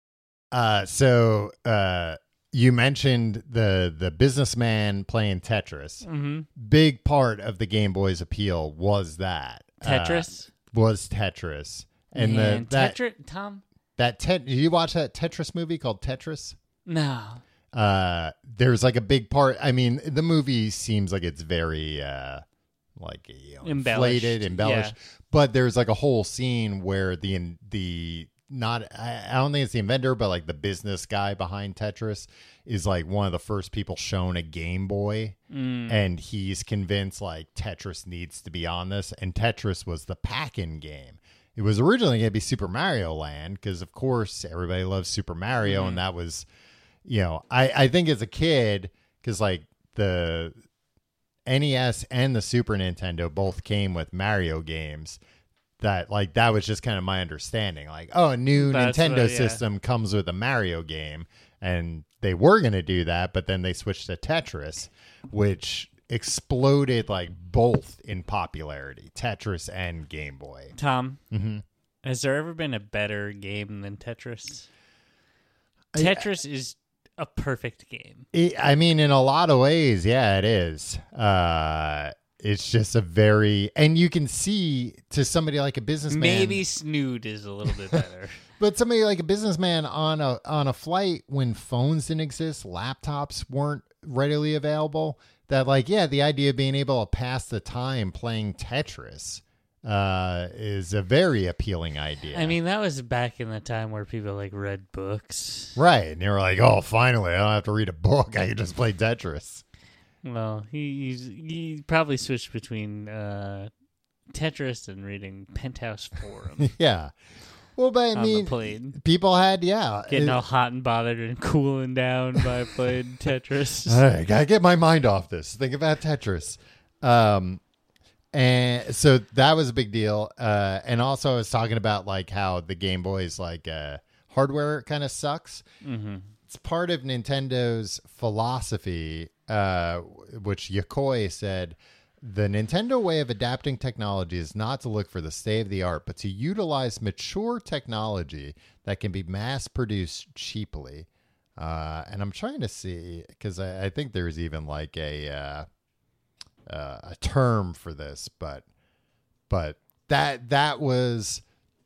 Uh, so uh, you mentioned the the businessman playing Tetris. Mm-hmm. Big part of the Game Boy's appeal was that Tetris? uh, was Tetris, and Man, the that Tetris, Tom? that tet. Did you watch that Tetris movie called Tetris? No. Uh, there's like a big part. I mean, the movie seems like it's very uh, like you know, Embellished, inflated, embellished, yeah. but there's like a whole scene where the the not I, I don't think it's the inventor, but like the business guy behind Tetris is like one of the first people shown a Game Boy, Mm. and he's convinced like Tetris needs to be on this, and Tetris was the pack-in game. It was originally going to be Super Mario Land because, of course, everybody loves Super Mario, Mm. and that was, you know, I I think as a kid, because like the N E S and the Super Nintendo both came with Mario games. That like that was just kind of my understanding. Like, oh, a new That's Nintendo what- yeah. system comes with a Mario game, and they were going to do that, but then they switched to Tetris, which exploded like both in popularity, Tetris and Game Boy. Tom, Mm-hmm. has there ever been a better game than Tetris? I- Tetris is a perfect game. It, I mean, in a lot of ways, yeah, it is. Uh, it's just a very, and you can see to somebody like a businessman, Maybe Snood is a little bit better. but somebody like a businessman on a on a flight when phones didn't exist, laptops weren't readily available. that like, yeah, the idea of being able to pass the time playing Tetris uh, is a very appealing idea. I mean, that was back in the time where people like read books. Right. And you were like, oh, finally, I don't have to read a book. I can just play Tetris. Well, he he's, he probably switched between uh, Tetris and reading Penthouse Forum. Yeah. Well, but I on mean, the plane. people had, yeah. Getting it- all hot and bothered and cooling down by playing Tetris. All right, gotta get my mind off this. Think about Tetris. Um, and so that was a big deal. Uh, and also I was talking about like how the Game Boy's like uh, hardware kind of sucks. Mm-hmm. It's part of Nintendo's philosophy, uh, which Yokoi said, the Nintendo way of adapting technology is not to look for the state of the art, but to utilize mature technology that can be mass produced cheaply. Uh, and I'm trying to see, because I, I think there's even like a uh, uh, a term for this, but but that that was,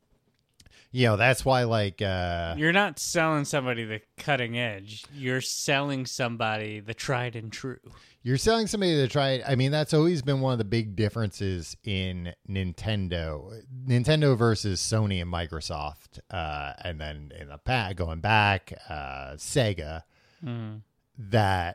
you know, that's why like uh, You're not selling somebody the cutting edge. You're selling somebody the tried and true. you're selling somebody to try it. I mean, that's always been one of the big differences in Nintendo, Nintendo versus Sony and Microsoft, uh, and then in the past, going back, uh, Sega. Mm. That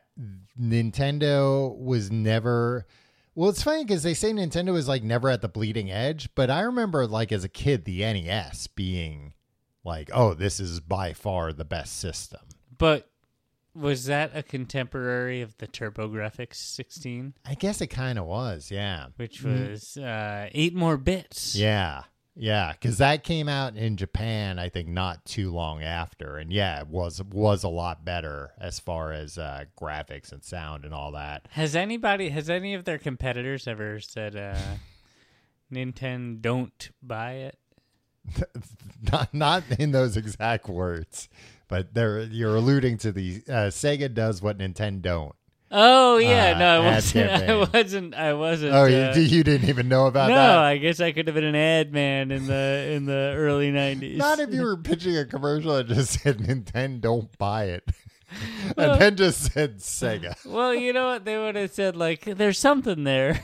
Nintendo was never. Well, it's funny because they say Nintendo was like never at the bleeding edge, but I remember like as a kid the N E S being like, "Oh, this is by far the best system." But was that a contemporary of the TurboGrafx sixteen, I guess it kind of was, yeah. which was uh, eight more bits? Yeah, yeah, because that came out in Japan, I think, not too long after, and yeah, it was was a lot better as far as uh, graphics and sound and all that. Has anybody, has any of their competitors ever said, uh, Nintendo, don't buy it? Not not in those exact words, but there you're alluding to the uh, Sega does what Nintendo don't. Oh yeah, Uh, no, I ad wasn't. I campaign. wasn't. I wasn't. Oh, uh, you, you didn't even know about no, that? I guess I could have been an ad man in the in the early nineties. Not if you were pitching a commercial that just said Nintendo don't buy it, and then just said Sega. Well, you know what? They would have said like, "There's something there."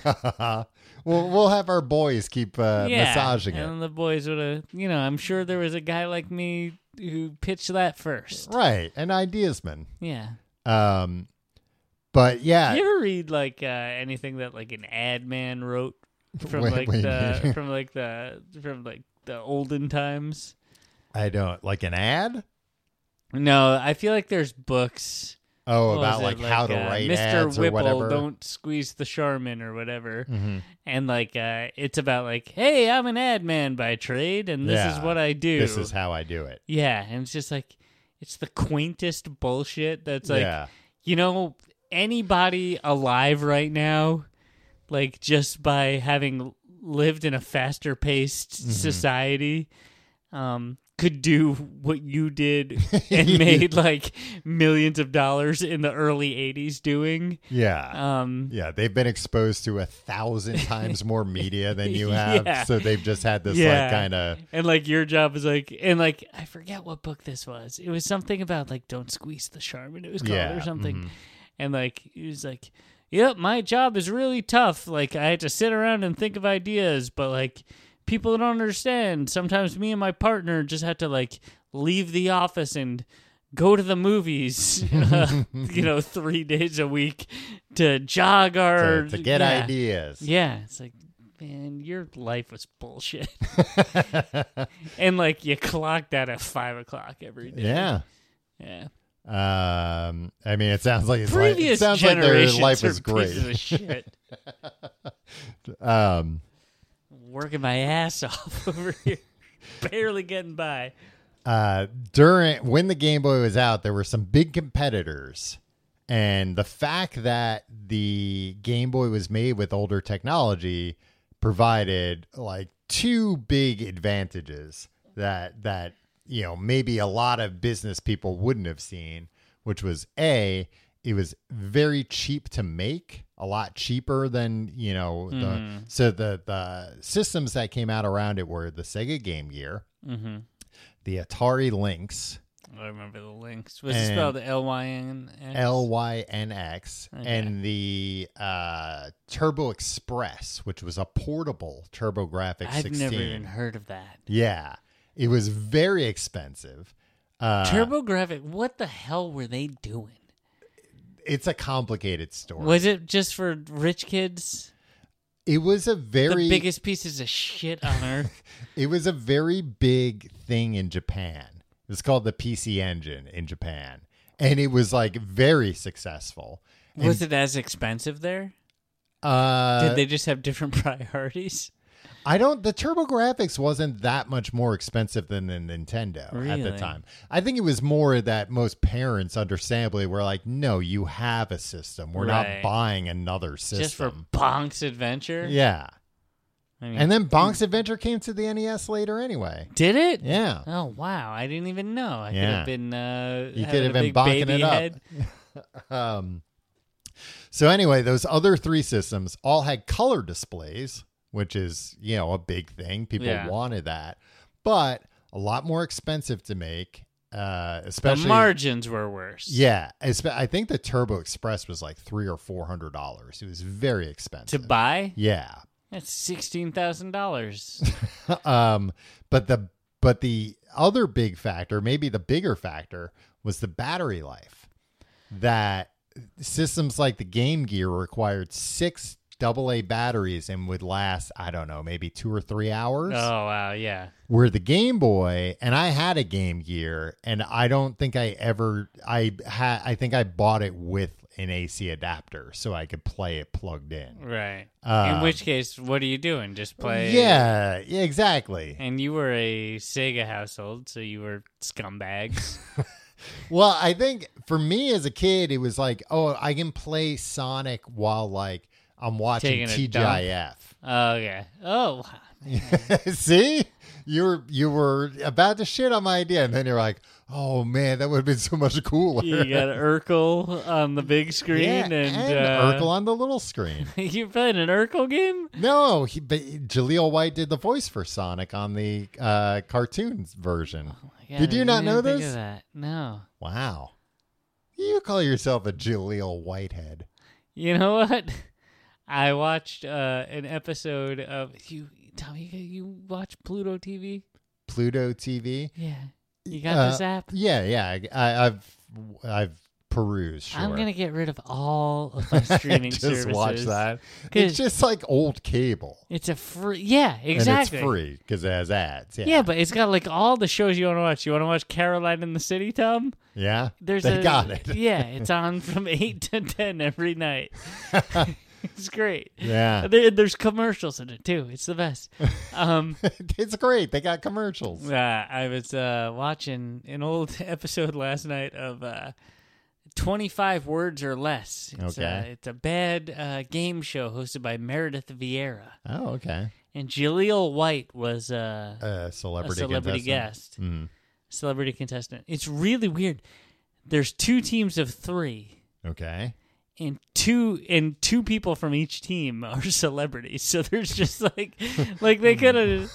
Well, we'll have our boys keep uh, yeah, massaging it. and the boys would have. You know, I'm sure there was a guy like me who pitched that first. Right, an ideasman. Yeah. Um, but yeah, You ever read like uh, anything that like an ad man wrote from Wait, like wait. the from like the from like the olden times? I don't like an ad. No, I feel like there's books. Oh, What about was like it? how to uh, write Mister ads or Whipple, whatever. don't squeeze the Charmin or whatever. Mhm. And like uh, it's about like, hey, I'm an ad man by trade, and this is Yeah, what I do. This is how I do it. Yeah, and it's just like it's the quaintest bullshit. That's like, yeah. you know, anybody alive right now, like just by having lived in a faster paced Mm-hmm. society, um, could do what you did and made like millions of dollars in the early eighties doing. Yeah. Um, Yeah, they've been exposed to a thousand times more media than you have, Yeah. so they've just had this Yeah. like kind of and like your job is like, and like I forget what book this was. It was something about like don't squeeze the Charmin. It was called Yeah, or something. mhm. And like he was like, "Yep, my job is really tough. Like I had to sit around and think of ideas, but like people don't understand. Sometimes me and my partner just have to like leave the office and go to the movies, uh, you know, three days a week to jog our to, to get yeah. ideas. Yeah, it's like, man, your life was bullshit. And like you clocked out at five o'clock every day. Yeah. Yeah. Um, I mean, it sounds like it's like, it Previous sounds like their generations life are is great. pieces of shit. Um, Working my ass off over here, barely getting by. uh, during when the Game Boy was out, there were some big competitors, and the fact that the Game Boy was made with older technology provided like two big advantages that that you know maybe a lot of business people wouldn't have seen, which was A, it was very cheap to make, a lot cheaper than, you know, the, Mm-hmm. so the, the systems that came out around it were the Sega Game Gear, Mm-hmm. the Atari Lynx, I remember the links. Was it And- spelled L Y N X? L Y N X, Okay. and the uh, Turbo Express, which was a portable TurboGrafx I've sixteen. never even heard of that. Yeah, it was very expensive. Uh, TurboGrafx, what the hell were they doing? It's a complicated story. Was it just for rich kids? It was a very The biggest pieces of shit on earth. It was a very big thing in Japan. It was called the P C Engine in Japan, and it was like very successful. Was it as expensive there? Uh, Did they just have different priorities? I don't. The TurboGrafx wasn't that much more expensive than the Nintendo at the Really? time. I think it was more that most parents, understandably, were like, "No, you have a system. We're Right. not buying another system." Just for Bonk's Adventure? yeah. I mean, And then Bonk's Adventure came to the N E S later, anyway. did it? Yeah. Oh, wow. I didn't even know. I could Yeah. have been uh, You having could have a been big bonking baby it up. head. Um, so anyway, those other three systems all had color displays, which is, you know, a big thing. People Yeah. wanted that, but a lot more expensive to make, uh, especially The margins were worse. Yeah, espe- I think the Turbo Express was like three or four hundred dollars. It was very To expensive. buy? Yeah, That's sixteen thousand dollars. um, but the but the other big factor, maybe the bigger factor, was the battery life. That systems like the Game Gear required six double A batteries and would last, I don't know, maybe two or three hours. Oh, wow. Yeah. Where the Game Boy, and I had a Game Gear, and I don't think I ever, I had, I think I bought it with an A C adapter so I could play it plugged in. Right. Um, In which case, what are you doing? Just play? Yeah, yeah, exactly. And you were a Sega household, so you were scumbags. Well, I think for me as a kid, it was like, oh, I can play Sonic while like I'm watching Taking a T G I F. Oh, okay. Oh, See, you were you were about to shit on my idea, and then you're like, oh man, that would have been so much cooler. you got Urkel on the big screen, yeah, and, and uh, Urkel on the little screen. you playing an Urkel game? No, he, but Jaleel White did the voice for Sonic on the uh, cartoons version. Yeah, Did you I not know didn't think this? of that. No. Wow, you call yourself a Jaleel Whitehead? You know what? I watched uh, an episode of you. Tommy, you, you watch Pluto T V? Pluto T V. Yeah. You got Uh, this app? Yeah, yeah. I, I've I've perused. Sure. I'm gonna get rid of all of my streaming just services. watch that. 'Cause It's just like old cable, It's a free. Yeah, exactly. and it's free because it has ads. Yeah, Yeah, but it's got like all the shows you want to watch. You want to watch Caroline in the City, Tom? yeah. There's they a, got it. Yeah, it's on from eight to ten every night. It's great. Yeah, There, there's commercials in it too. It's the best. Um, it's great. They got commercials. uh, I was uh, watching an old episode last night of uh, twenty-five Words or Less. It's, Okay. uh, it's a bad uh, game show hosted by Meredith Vieira. Oh, okay. And Jaleel White was uh, A a celebrity, celebrity contestant. guest. Mhm. Celebrity contestant. It's really weird. There's two teams of three. Okay. And two and two people from each team are celebrities, so there's just like, like they could have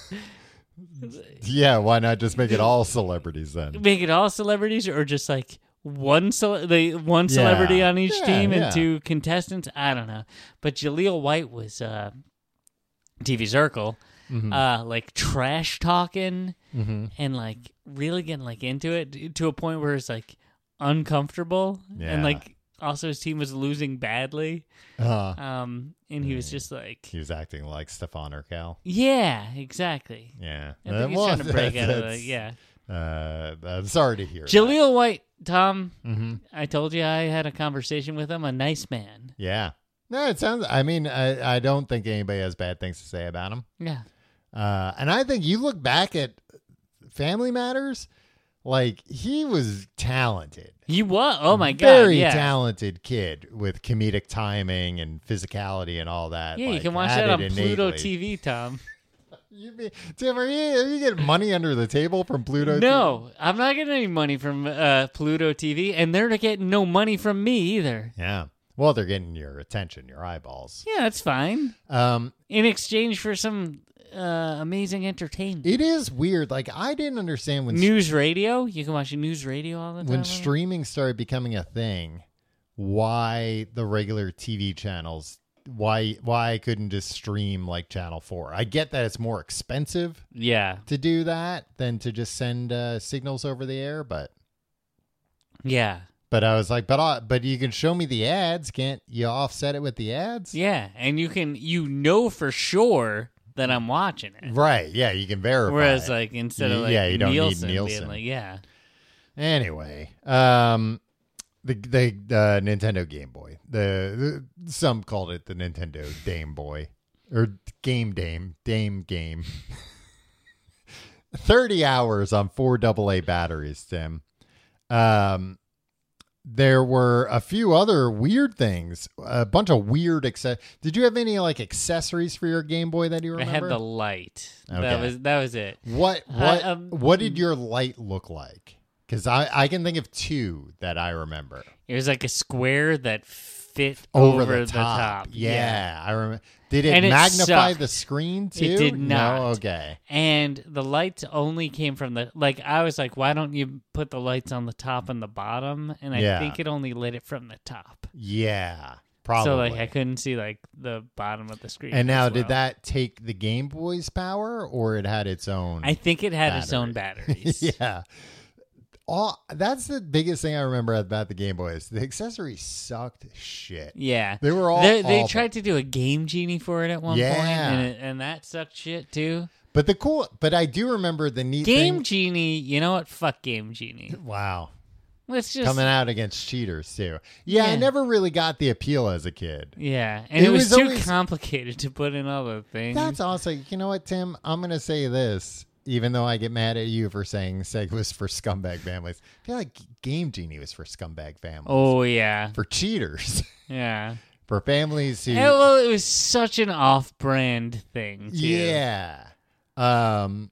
Yeah. Why not just make it all celebrities then? make it all celebrities, or just like one cele- they one celebrity Yeah. on each Yeah, team yeah. and two contestants. I don't know, but Jaleel White was uh, T V Circle, Mm-hmm. uh, like trash talking Mhm. and like really getting like into it to a point where it's like uncomfortable, Yeah. and like also his team was losing badly. Uh, Um, and he was just like, he was acting like Stefan Urkel. yeah, exactly. Yeah. I think Uh, he's well, trying to break out of the, that's- yeah. Uh, I'm sorry to hear. Jaleel White, Tom, Mm-hmm. I told you I had a conversation with him, a nice man. Yeah. No, it sounds. I mean, I, I don't think anybody has bad things to say about him. Yeah. Uh, and I think you look back at Family Matters, like he was talented. He was, oh my God. Very yeah. talented kid with comedic timing and physicality and all that. Yeah, you like, can watch had that on it Pluto innately. T V, Tom. You be, Tim, are you, are you getting money under the table from Pluto? No, I'm not getting any money from uh, Pluto T V, and they're not getting no money from me either. T V? Yeah. Well, they're getting your attention, your eyeballs. Yeah, that's fine. Um, In exchange for some uh, amazing entertainment. It is weird. Like, I didn't understand when News radio. You can watch news radio all the time. when streaming started becoming a thing, why the regular T V channels, why why I couldn't just stream like Channel four. I get that it's more expensive Yeah. to do that than to just send uh, signals over the air, but Yeah. but I was like, but I, but you can show me the ads. Can't you offset it with the ads? Yeah. And you can, you know for sure that I'm watching it. Right. Yeah, you can verify. Whereas, it. like, instead of, like, Yeah, you don't need Nielsen, Nielsen. being like, yeah. Anyway, um, the the uh, Nintendo Game Boy. The, the some called it the Nintendo Dame Boy or Game Dame Dame Game. Thirty hours on four double A batteries, Tim. Um, there were a few other weird things. A bunch of weird access. Did you have any like accessories for your Game Boy that you remember? I had the light. Okay. That was that was it. What what Uh, um, what did your light look like? Because I, I can think of two that I remember. It was like a square that fit Over, over, the, top. Yeah, Yeah. I remember. Did it And it magnify sucked. the screen too? It did not. No? Okay. And the lights only came from the, like, I was like, why don't you put the lights on the top and the bottom? And I Yeah. think it only lit it from the top. Yeah, probably. So, like, I couldn't see, like, the bottom of the screen. and now, as did well. that take the Game Boy's power, or it had its own? I think it had battery? its own batteries. yeah. All that's the biggest thing I remember about the Game Boy is the accessories sucked shit. Yeah. They were all They, they awful. tried to do a Game Genie for it at one Yeah. point, and, it, and that sucked shit, too. But the cool, but I do remember the neat Game thing. Genie, you know what? Fuck Game Genie. Wow. Let's just. Coming out against cheaters too. Yeah, I Yeah. never really got the appeal as a kid. Yeah, and It it, was, was too always- complicated to put in all the things. That's also, you know what, Tim? I'm going to say this, even though I get mad at you for saying Sega was for scumbag families. I feel like Game Genie was for scumbag families. Oh yeah, For cheaters. yeah. For families who. And, well, it was such an off-brand thing. Too. Yeah. Um,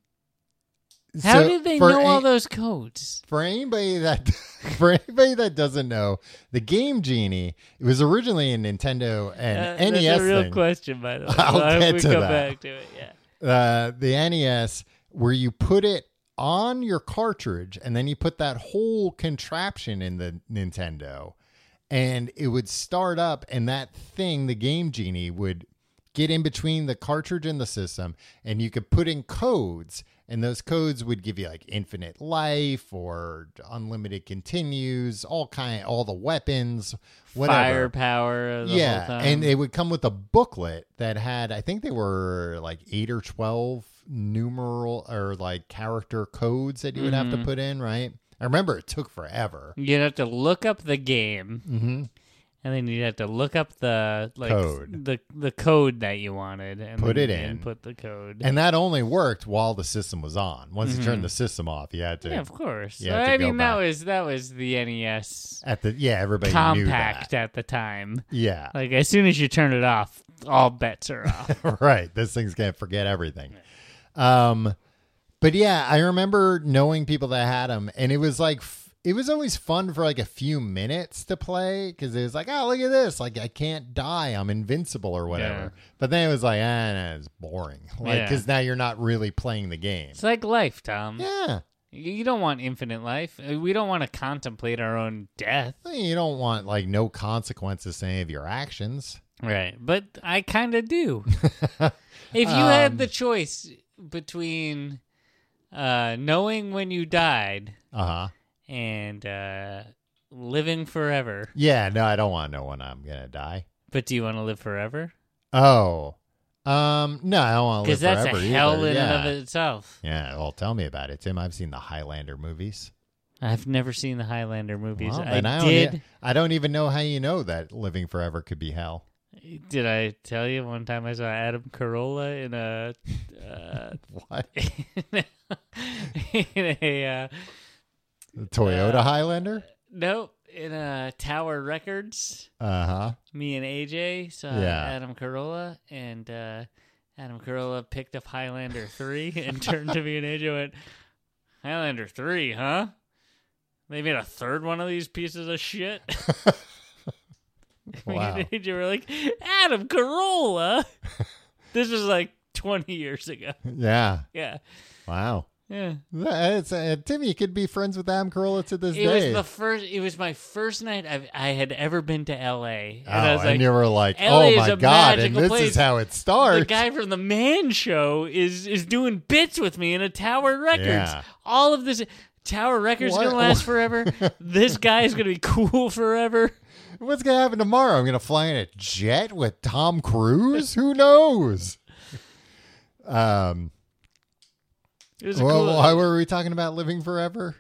How so did they for know all a- those codes? For anybody that for anybody that doesn't know, the Game Genie, it was originally a Nintendo and Uh, N E S that's a real thing. question, by the way. I'll Well, get we to come that. back to it. Yeah. Uh, the N E S, where you put it on your cartridge and then you put that whole contraption in the Nintendo, and it would start up, and that thing, the Game Genie, would get in between the cartridge and the system, and you could put in codes, and those codes would give you like infinite life or unlimited continues, all kind, all the weapons, whatever. Firepower. The Yeah, whole time. and it would come with a booklet that had, I think they were like eight or twelve numeral or like character codes that you would have Mm-hmm. to put in, right? I remember it took forever. You'd have to look up the game, Mm-hmm. and then you'd have to look up the like Code. the the code that you wanted, and Put then it in. input the code. And that only worked while the system was on. Once you turned the system off, you had to Mm-hmm. yeah, of course. You had to I go mean, that back. was that was the N E S at the yeah, everybody knew compact that. at the time. Yeah. Like as soon as you turn it off, all bets are off. Right. This thing's gonna forget everything. Um, but yeah, I remember knowing people that had them, and it was like f- it was always fun for like a few minutes to play because it was like, oh, look at this, like I can't die, I'm invincible or whatever. Yeah. But then it was like, ah, nah, it's boring, like Yeah. because now you're not really playing the game. It's like life, Tom. Yeah, You you don't want infinite life. Uh, We don't want to contemplate our own death. you don't want like no consequences to any of your actions. Right. But I kind of do. If you had Um, the choice between uh, knowing when you died Uh huh. and uh, living forever, Yeah. No, I don't want to know when I'm gonna die. but do you want to live forever? Oh. Um. No, I don't want to live Because that's forever a hell either. in yeah. and of itself. Yeah, well, tell me about it, Tim. I've seen the Highlander movies. I've never seen the Highlander movies. Well, I then I, don't did. e- I don't even know how you know that living forever could be hell. Did I tell you one time I saw Adam Carolla in a uh, What? in a uh, The Toyota Uh, Highlander? nope in a Tower Records? Uh huh. Me and A J saw Yeah. Adam Carolla, and uh, Adam Carolla picked up Highlander three and turned to me and A J and went, Highlander three, huh? They made a third one of these pieces of shit? Me Wow. and A J were like, Adam Carolla? This was like twenty years ago. Yeah. Yeah. Wow. Yeah. It's, uh, Tim, you could be friends with Adam Carolla to this It day. was the first. It was my first night I've, I had ever been to L A. Oh, And I was like, and you were like, L A oh is my a God, and magical this place. is how it starts. The guy from the Man Show is is doing bits with me in a Tower Records. Yeah. All of this Tower Records is What- gonna last forever. This guy is gonna be cool forever. What's going to happen tomorrow? I'm going to fly in a jet with Tom Cruise? Who knows? Um. It was a Well, cool. why were we talking about living forever?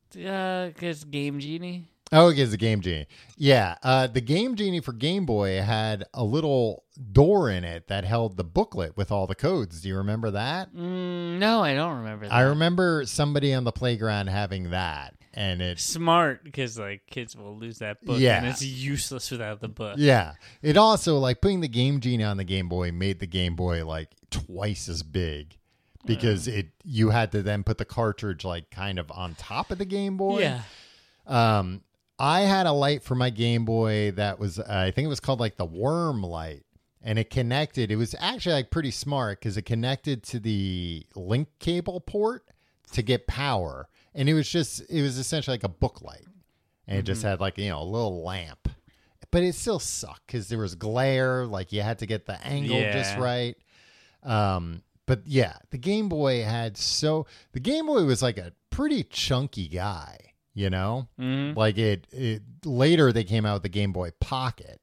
Uh, cause Game Genie. Oh, it gives the Game Genie. Yeah, uh, the Game Genie for Game Boy had a little door in it that held the booklet with all the codes. Do you remember that? Mm, no, I don't remember that. I remember somebody on the playground having that, and it. Smart, because like kids will lose that book, Yeah. and it's useless without the book. Yeah, it also like putting the Game Genie on the Game Boy made the Game Boy like twice as big. Because it, you had to then put the cartridge like kind of on top of the Game Boy. Yeah. Um, I had a light for my Game Boy that was, uh, I think it was called like the Worm light, and it connected. It was actually like pretty smart because it connected to the link cable port to get power, and it was just, it was essentially like a book light, and it just had like you know a little lamp, but it still sucked because there was glare. Like you had to get the angle Yeah. just right. Um. But yeah, the Game Boy had so the Game Boy was like a pretty chunky guy, you know, Mhm. like it, it. Later, they came out with the Game Boy Pocket,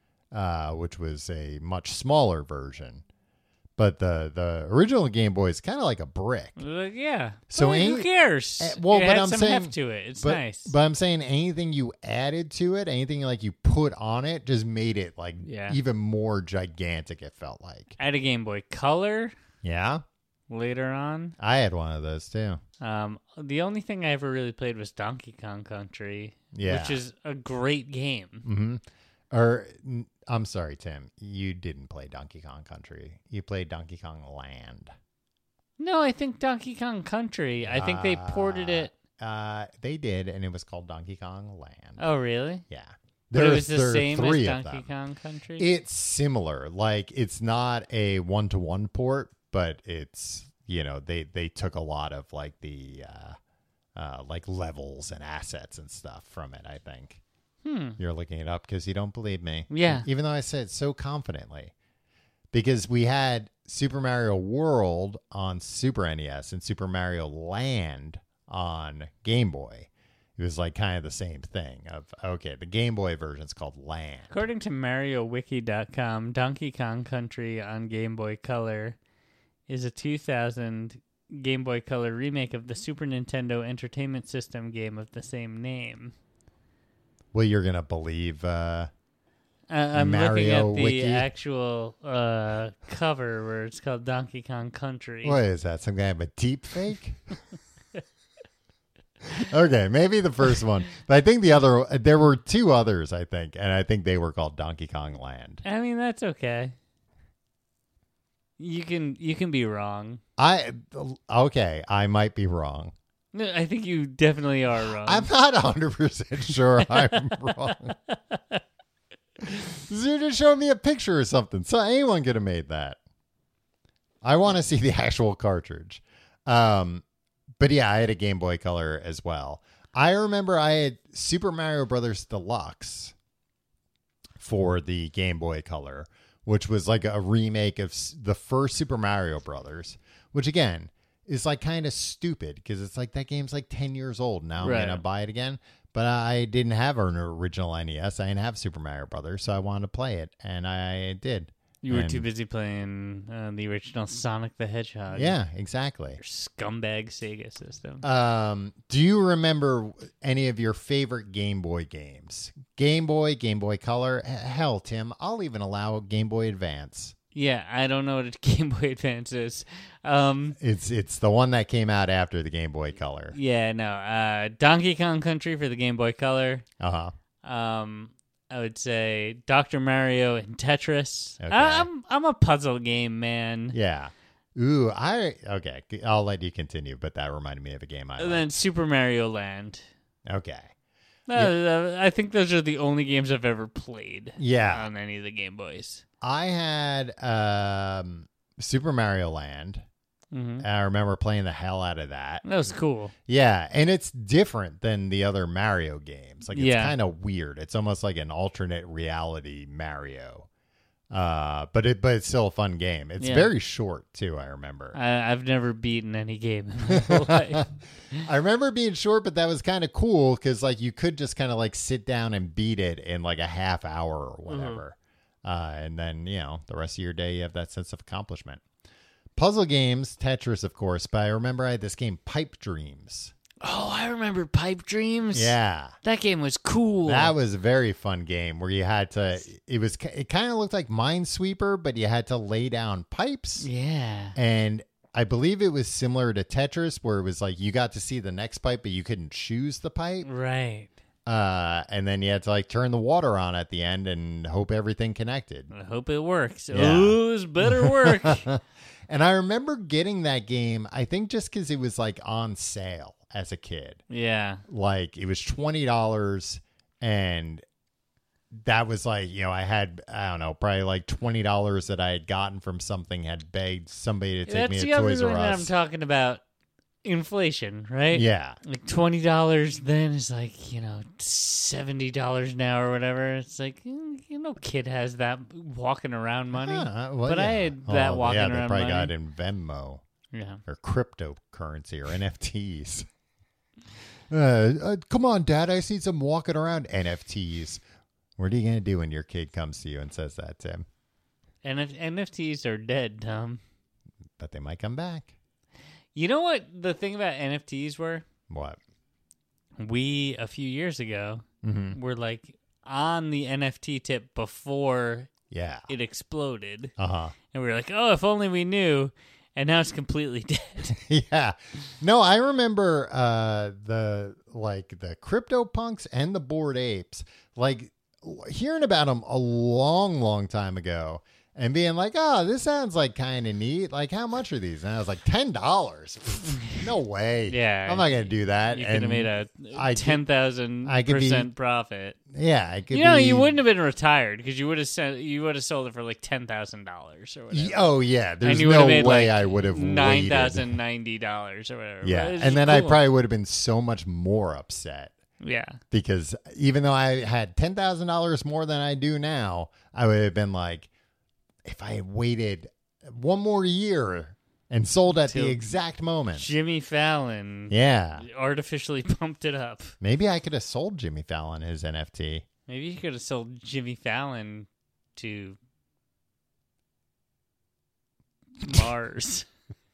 uh, which was a much smaller version. But the the original Game Boy is kind of like a brick. Like, yeah. So Well, who ain't- cares? eh, well, it but had I'm some saying- heft to it. It's but, nice. But I'm saying anything you added to it, anything like you put on it, just made it like Yeah. even more gigantic. It felt like. I had a Game Boy Color Yeah, later on. I had one of those too. Um, the only thing I ever really played was Donkey Kong Country, Yeah. which is a great game. Mm-hmm. Or n- I'm sorry, Tim. You didn't play Donkey Kong Country. You played Donkey Kong Land. No, I think Donkey Kong Country. I think they ported it. Uh, they did, and it was called Donkey Kong Land. Oh, really? Yeah, But it There- was the there are same as three of Donkey them. Kong Country? It's similar. Like it's not a one to one port, but it's you know they they took a lot of like the uh, uh, like levels and assets and stuff from it. I think. Hmm. You're looking it up because you don't believe me. Yeah. Even though I said it so confidently. Because we had Super Mario World on Super N E S and Super Mario Land on Game Boy. It was like kind of the same thing of, okay, the Game Boy version's called Land. According to Mario Wiki dot com, Donkey Kong Country on Game Boy Color is a two thousand Game Boy Color remake of the Super Nintendo Entertainment System game of the same name. Well, you're going to believe... Uh, Uh, I'm Mario looking at the Wiki? actual uh, cover where it's called Donkey Kong Country. what is that? Some kind of a deep fake? Okay, maybe the first one. But I think the other... There were two others, I think. And I think they were called Donkey Kong Land. I mean, that's okay. You can you can be wrong. I... Okay, I might be wrong. No, I think you definitely are wrong. I'm not one hundred percent sure I'm wrong. So just show me a picture or something. So anyone could have made that. I want to see the actual cartridge. Um, but yeah, I had a Game Boy Color as well. I remember I had Super Mario Brothers Deluxe for the Game Boy Color, which was like a remake of s- the first Super Mario Brothers, which again is like kind of stupid because it's like that game's like ten years old now. Right. I'm going to buy it again. But I didn't have an original N E S. I didn't have Super Mario Brothers, so I wanted to play it, and I did. you were And- too busy playing uh, the original Sonic the Hedgehog. Yeah, exactly. Your scumbag Sega system. Um, do you remember any of your favorite Game Boy games? Game Boy, Game Boy Color? H- Hell, Tim, I'll even allow Game Boy Advance. yeah, I don't know what a Game Boy Advance is. Um, It's it's the one that came out after the Game Boy Color. yeah, no. Uh, Donkey Kong Country for the Game Boy Color. Uh huh. Um, I would say Doctor Mario and Tetris. Okay. I, I'm I'm a puzzle game man. Yeah. Ooh, I okay. I'll let you continue, but that reminded me of a game I And liked. then Super Mario Land. Okay. Uh, uh, I think those are the only games I've ever played. Yeah. On any of the Game Boys. I had um Super Mario Land. Mm-hmm. I remember playing the hell out of that. That was cool. Yeah, and it's different than the other Mario games. Like, it's Yeah. kind of weird. It's almost like an alternate reality Mario. Uh, but it but it's still a fun game. It's Yeah. very short too, I remember. I, I've never beaten any game in my whole life. I remember it being short, but that was kind of cool because like you could just kind of like sit down and beat it in like a half hour or whatever. Uh, and then, you know, the rest of your day you have that sense of accomplishment. Puzzle games, Tetris, of course, but I remember I had this game, Pipe Dreams. Oh, I remember Pipe Dreams. Yeah. That game was cool. That was a very fun game where you had to, it was, it kind of looked like Minesweeper, but you had to lay down pipes. Yeah. And I believe it was similar to Tetris where it was like you got to see the next pipe, but you couldn't choose the pipe. Right. Uh, and then you had to like turn the water on at the end and hope everything connected. I hope it works. Yeah. Oh, this better work. And I remember getting that game, I think just because it was like on sale as a kid. Yeah. Like it was twenty dollars and that was like, you know, I had, I don't know, probably like twenty dollars that I had gotten from something, had begged somebody to take That's me the to other Toys thing R that I'm Us. talking about. Inflation, right? Yeah. Like twenty dollars then is like, you know, seventy dollars now or whatever. It's like, mm, you know, kid has that walking around money. Ah, well, but yeah. I had that Oh, walking yeah, they around probably money. got it in Venmo Yeah. or cryptocurrency or N F Ts. uh, uh, come on, Dad, I see some walking around N F Ts. What are you going to do when your kid comes to you and says that, Tim? And if N F Ts are dead, Tom. But they might come back. You know what the thing about N F Ts were? What? We, a few years ago, Mm-hmm. were like on the N F T tip before Yeah. it exploded. Uh-huh. And we were like, oh, if only we knew. And now it's completely dead. Yeah. No, I remember uh, the like the CryptoPunks and the Bored Apes, like hearing about them a long, long time ago and being like, oh, this sounds like kind of neat. Like, how much are these? And I was like, ten dollars. No way. Yeah. I'm not going to do that. You could have And made a I could- ten thousand I could be- percent profit. Yeah. I could You know, be- you wouldn't have been retired because you would have sent, you would have sold it for like ten thousand dollars or whatever. Y- Oh, yeah. There's and you no would have made way like I would have nine waited. thousand ninety dollars or whatever. Yeah. But it's And then I cool. probably would have been so much more upset. yeah. Because even though I had ten thousand dollars more than I do now, I would have been like, if I had waited one more year and sold at Till the exact moment. Jimmy Fallon Yeah. artificially pumped it up. Maybe I could have sold Jimmy Fallon his N F T. Maybe you could have sold Jimmy Fallon to Mars.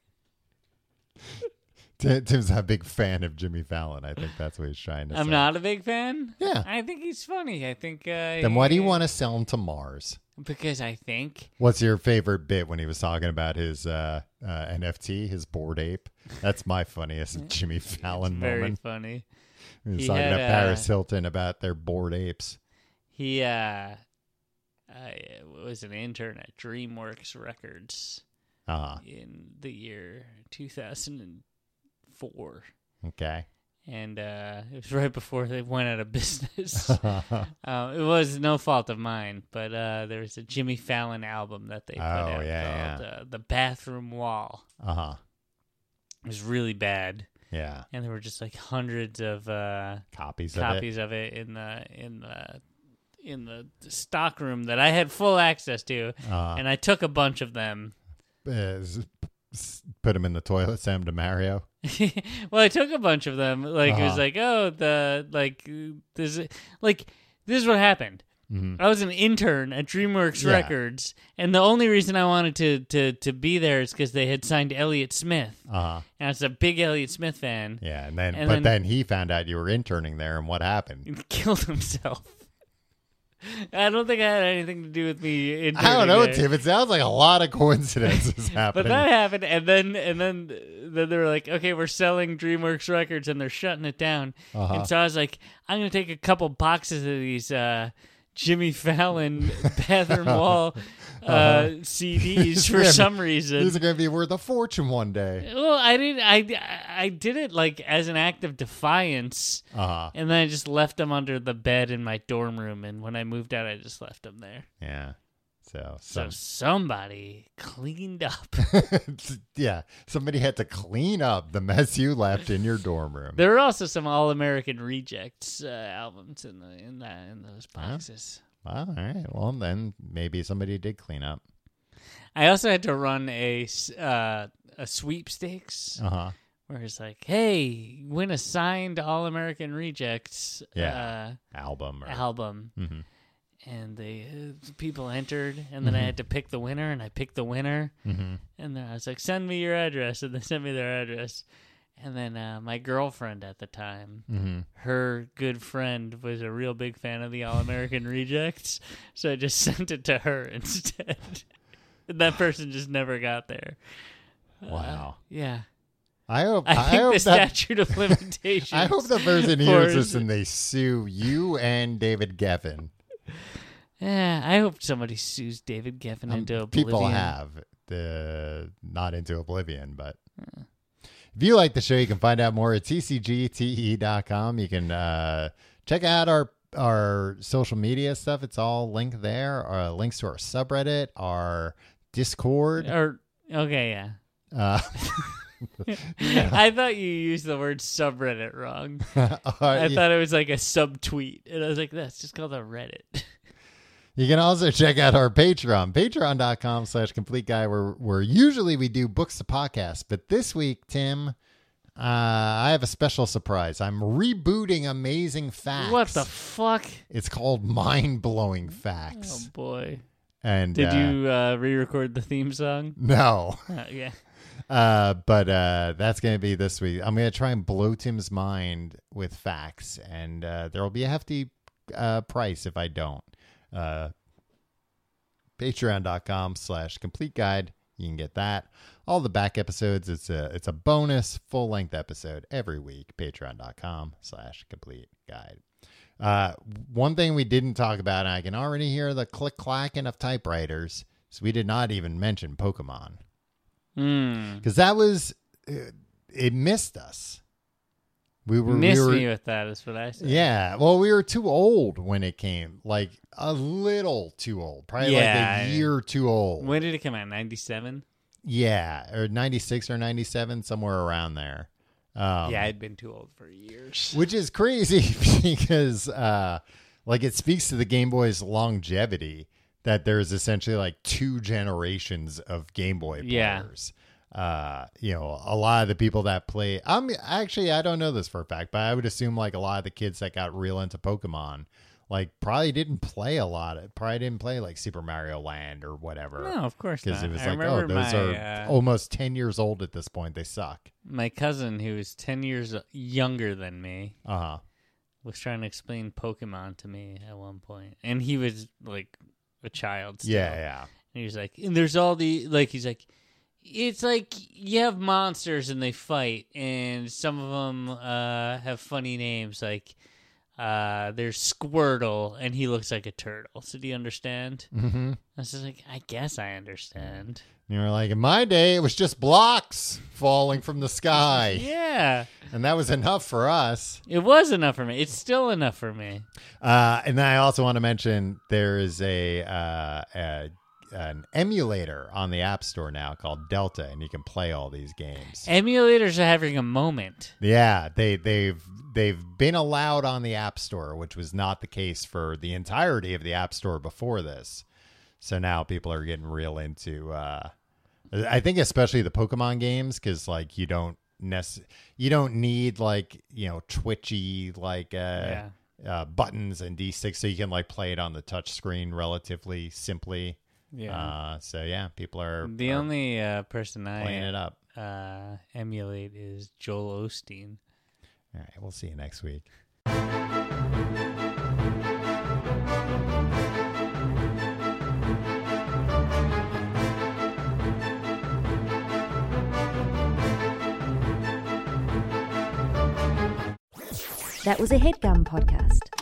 Tim- Tim's not a big fan of Jimmy Fallon. I think that's what he's trying to I'm say. not a big fan. Yeah. I think he's funny. I think. Uh, Then why do you want to sell him to Mars? Because I think What's your favorite bit when he was talking about his uh, uh, N F T, his Bored Ape? That's my funniest Jimmy Fallon very moment. funny. He was He talking had, to Paris uh, Hilton about their Bored Apes. He uh, I was an intern at DreamWorks Records Uh-huh. in the year two thousand four. Okay. And uh, it was right before they went out of business. uh, it was no fault of mine, but uh, there was a Jimmy Fallon album that they put Oh, out yeah, called Uh, The Bathroom Wall. Uh-huh. It was really bad. Yeah. And there were just like hundreds of uh, Copies, of copies of it in the in the in the stock room that I had full access to, it. Uh, and I took a bunch of them. uh, s- s- put him in the toilet, send him to Mario. Well, I took a bunch of them. Like it was Uh-huh. like, oh, the like this, like this is what happened. Mhm. I was an intern at DreamWorks Yeah. Records, and the only reason I wanted to to to be there is because they had signed Elliott Smith, Uh-huh. and I was a big Elliott Smith fan. Yeah, and then And but then- then, he found out you were interning there, and what happened? He killed himself. I don't think it had anything to do with me interning I don't know, there. Tim. It sounds like a lot of coincidences But happening. that happened, and then and then then they were like, okay, we're selling DreamWorks Records, and they're shutting it down. Uh-huh. And so I was like, I'm gonna take a couple boxes of these uh, Jimmy Fallon bathroom wall uh, C Ds for Yeah, some reason. These are going to be worth a fortune one day. Well, I didn't. I I did it like as an act of defiance, Uh-huh. and then I just left them under the bed in my dorm room. And when I moved out, I just left them there. Yeah. So, So some, somebody cleaned up. yeah, somebody had to clean up the mess you left in your dorm room. There were also some All American Rejects uh, albums in the in that in those boxes. Well, all right. Well, then maybe somebody did clean up. I also had to run a s- uh, a sweepstakes Uh huh. where it's like, hey, win a signed All American Rejects Yeah. uh, Album. Or, album. Mhm. And they uh, people entered, and then I had to pick the winner, and I picked the winner, Mm-hmm. and then I was like, "Send me your address," and they sent me their address, and then uh, my girlfriend at the time, Mm-hmm. her good friend was a real big fan of the All American Rejects, so I just sent it to her instead. And that person just never got there. Wow. Uh, yeah, I hope. I think hope the that, statute of limitations. I hope the person for- hears this and they sue you and David Geffen. Yeah, I hope somebody sues David Geffen Um, into oblivion. people have the not into oblivion, but if you like the show, you can find out more at t c g t e dot com. You can uh, check out our our social media stuff. It's all linked there. Our links to our subreddit, our Discord. Or okay, yeah. Uh, I thought you used the word subreddit wrong. uh, I you, thought it was like a subtweet, and I was like, "That's just called a Reddit." you can also check out our Patreon, patreon dot com slash complete guy, where where usually we do books to podcasts, but this week, Tim. Uh, I have a special surprise. I'm rebooting Amazing Facts. What the fuck? It's called Mind Blowing Oh Facts. boy! And Did uh, you uh, re-record the theme song? No. Uh, yeah. Uh, but uh, that's going to be this week. I'm going to try and blow Tim's mind with facts, and uh, there will be a hefty uh, price if I don't. Uh, patreon dot com slash complete guide. You can get that. All the back episodes. It's a it's a bonus full length episode every week. patreon dot com slash complete guide. Uh, one thing we didn't talk about, and I can already hear the click clacking of typewriters, so we did not even mention Pokemon. Mm. Because that was, uh, it missed us. We were, Miss we were, me with that is what I said. yeah. Well, we were too old when it came, like a little too old, probably Yeah, like a I- year too old. When did it come out? ninety-seven? Yeah, or ninety-six or ninety-seven, somewhere around there. Um, Yeah, I'd been too old for years. which is crazy because, uh, like, it speaks to the Game Boy's longevity that there's essentially like two generations of Game Boy Yeah. players. Uh, you know, a lot of the people that play, I'm actually, I don't know this for a fact, but I would assume like a lot of the kids that got real into Pokemon, like probably didn't play a lot. Of, probably didn't play like Super Mario Land or whatever. No, of course Because not. it was I like, oh, remember those my, are uh, almost ten years old at this point. They suck. my cousin, who was ten years younger than me, Uh huh. was trying to explain Pokemon to me at one point, and he was like a child still. Yeah, yeah. And he was like, and there's all the, like, he's like, it's like you have monsters and they fight, and some of them uh, have funny names, like uh, there's Squirtle, and he looks like a turtle. So do you understand? Mm-hmm. I was just like, I guess I understand. You were like, in my day, it was just blocks falling from the sky. Yeah. And that was enough for us. It was enough for me. It's still enough for me. Uh, and then I also want to mention there is a, uh, a an emulator on the App Store now called Delta, and you can play all these games. Emulators are having a moment. Yeah, they they've they've been allowed on the App Store, which was not the case for the entirety of the App Store before this. So now people are getting real into. Uh, I think especially the Pokemon games, because like you don't nec- you don't need like you know twitchy like uh, Yeah. uh, buttons and D sticks, so you can like play it on the touch screen relatively simply. Yeah. Uh, so yeah, people are the are only uh, person playing I it up. uh, emulate is Joel Osteen. All right, we'll see you next week. That was a HeadGum podcast.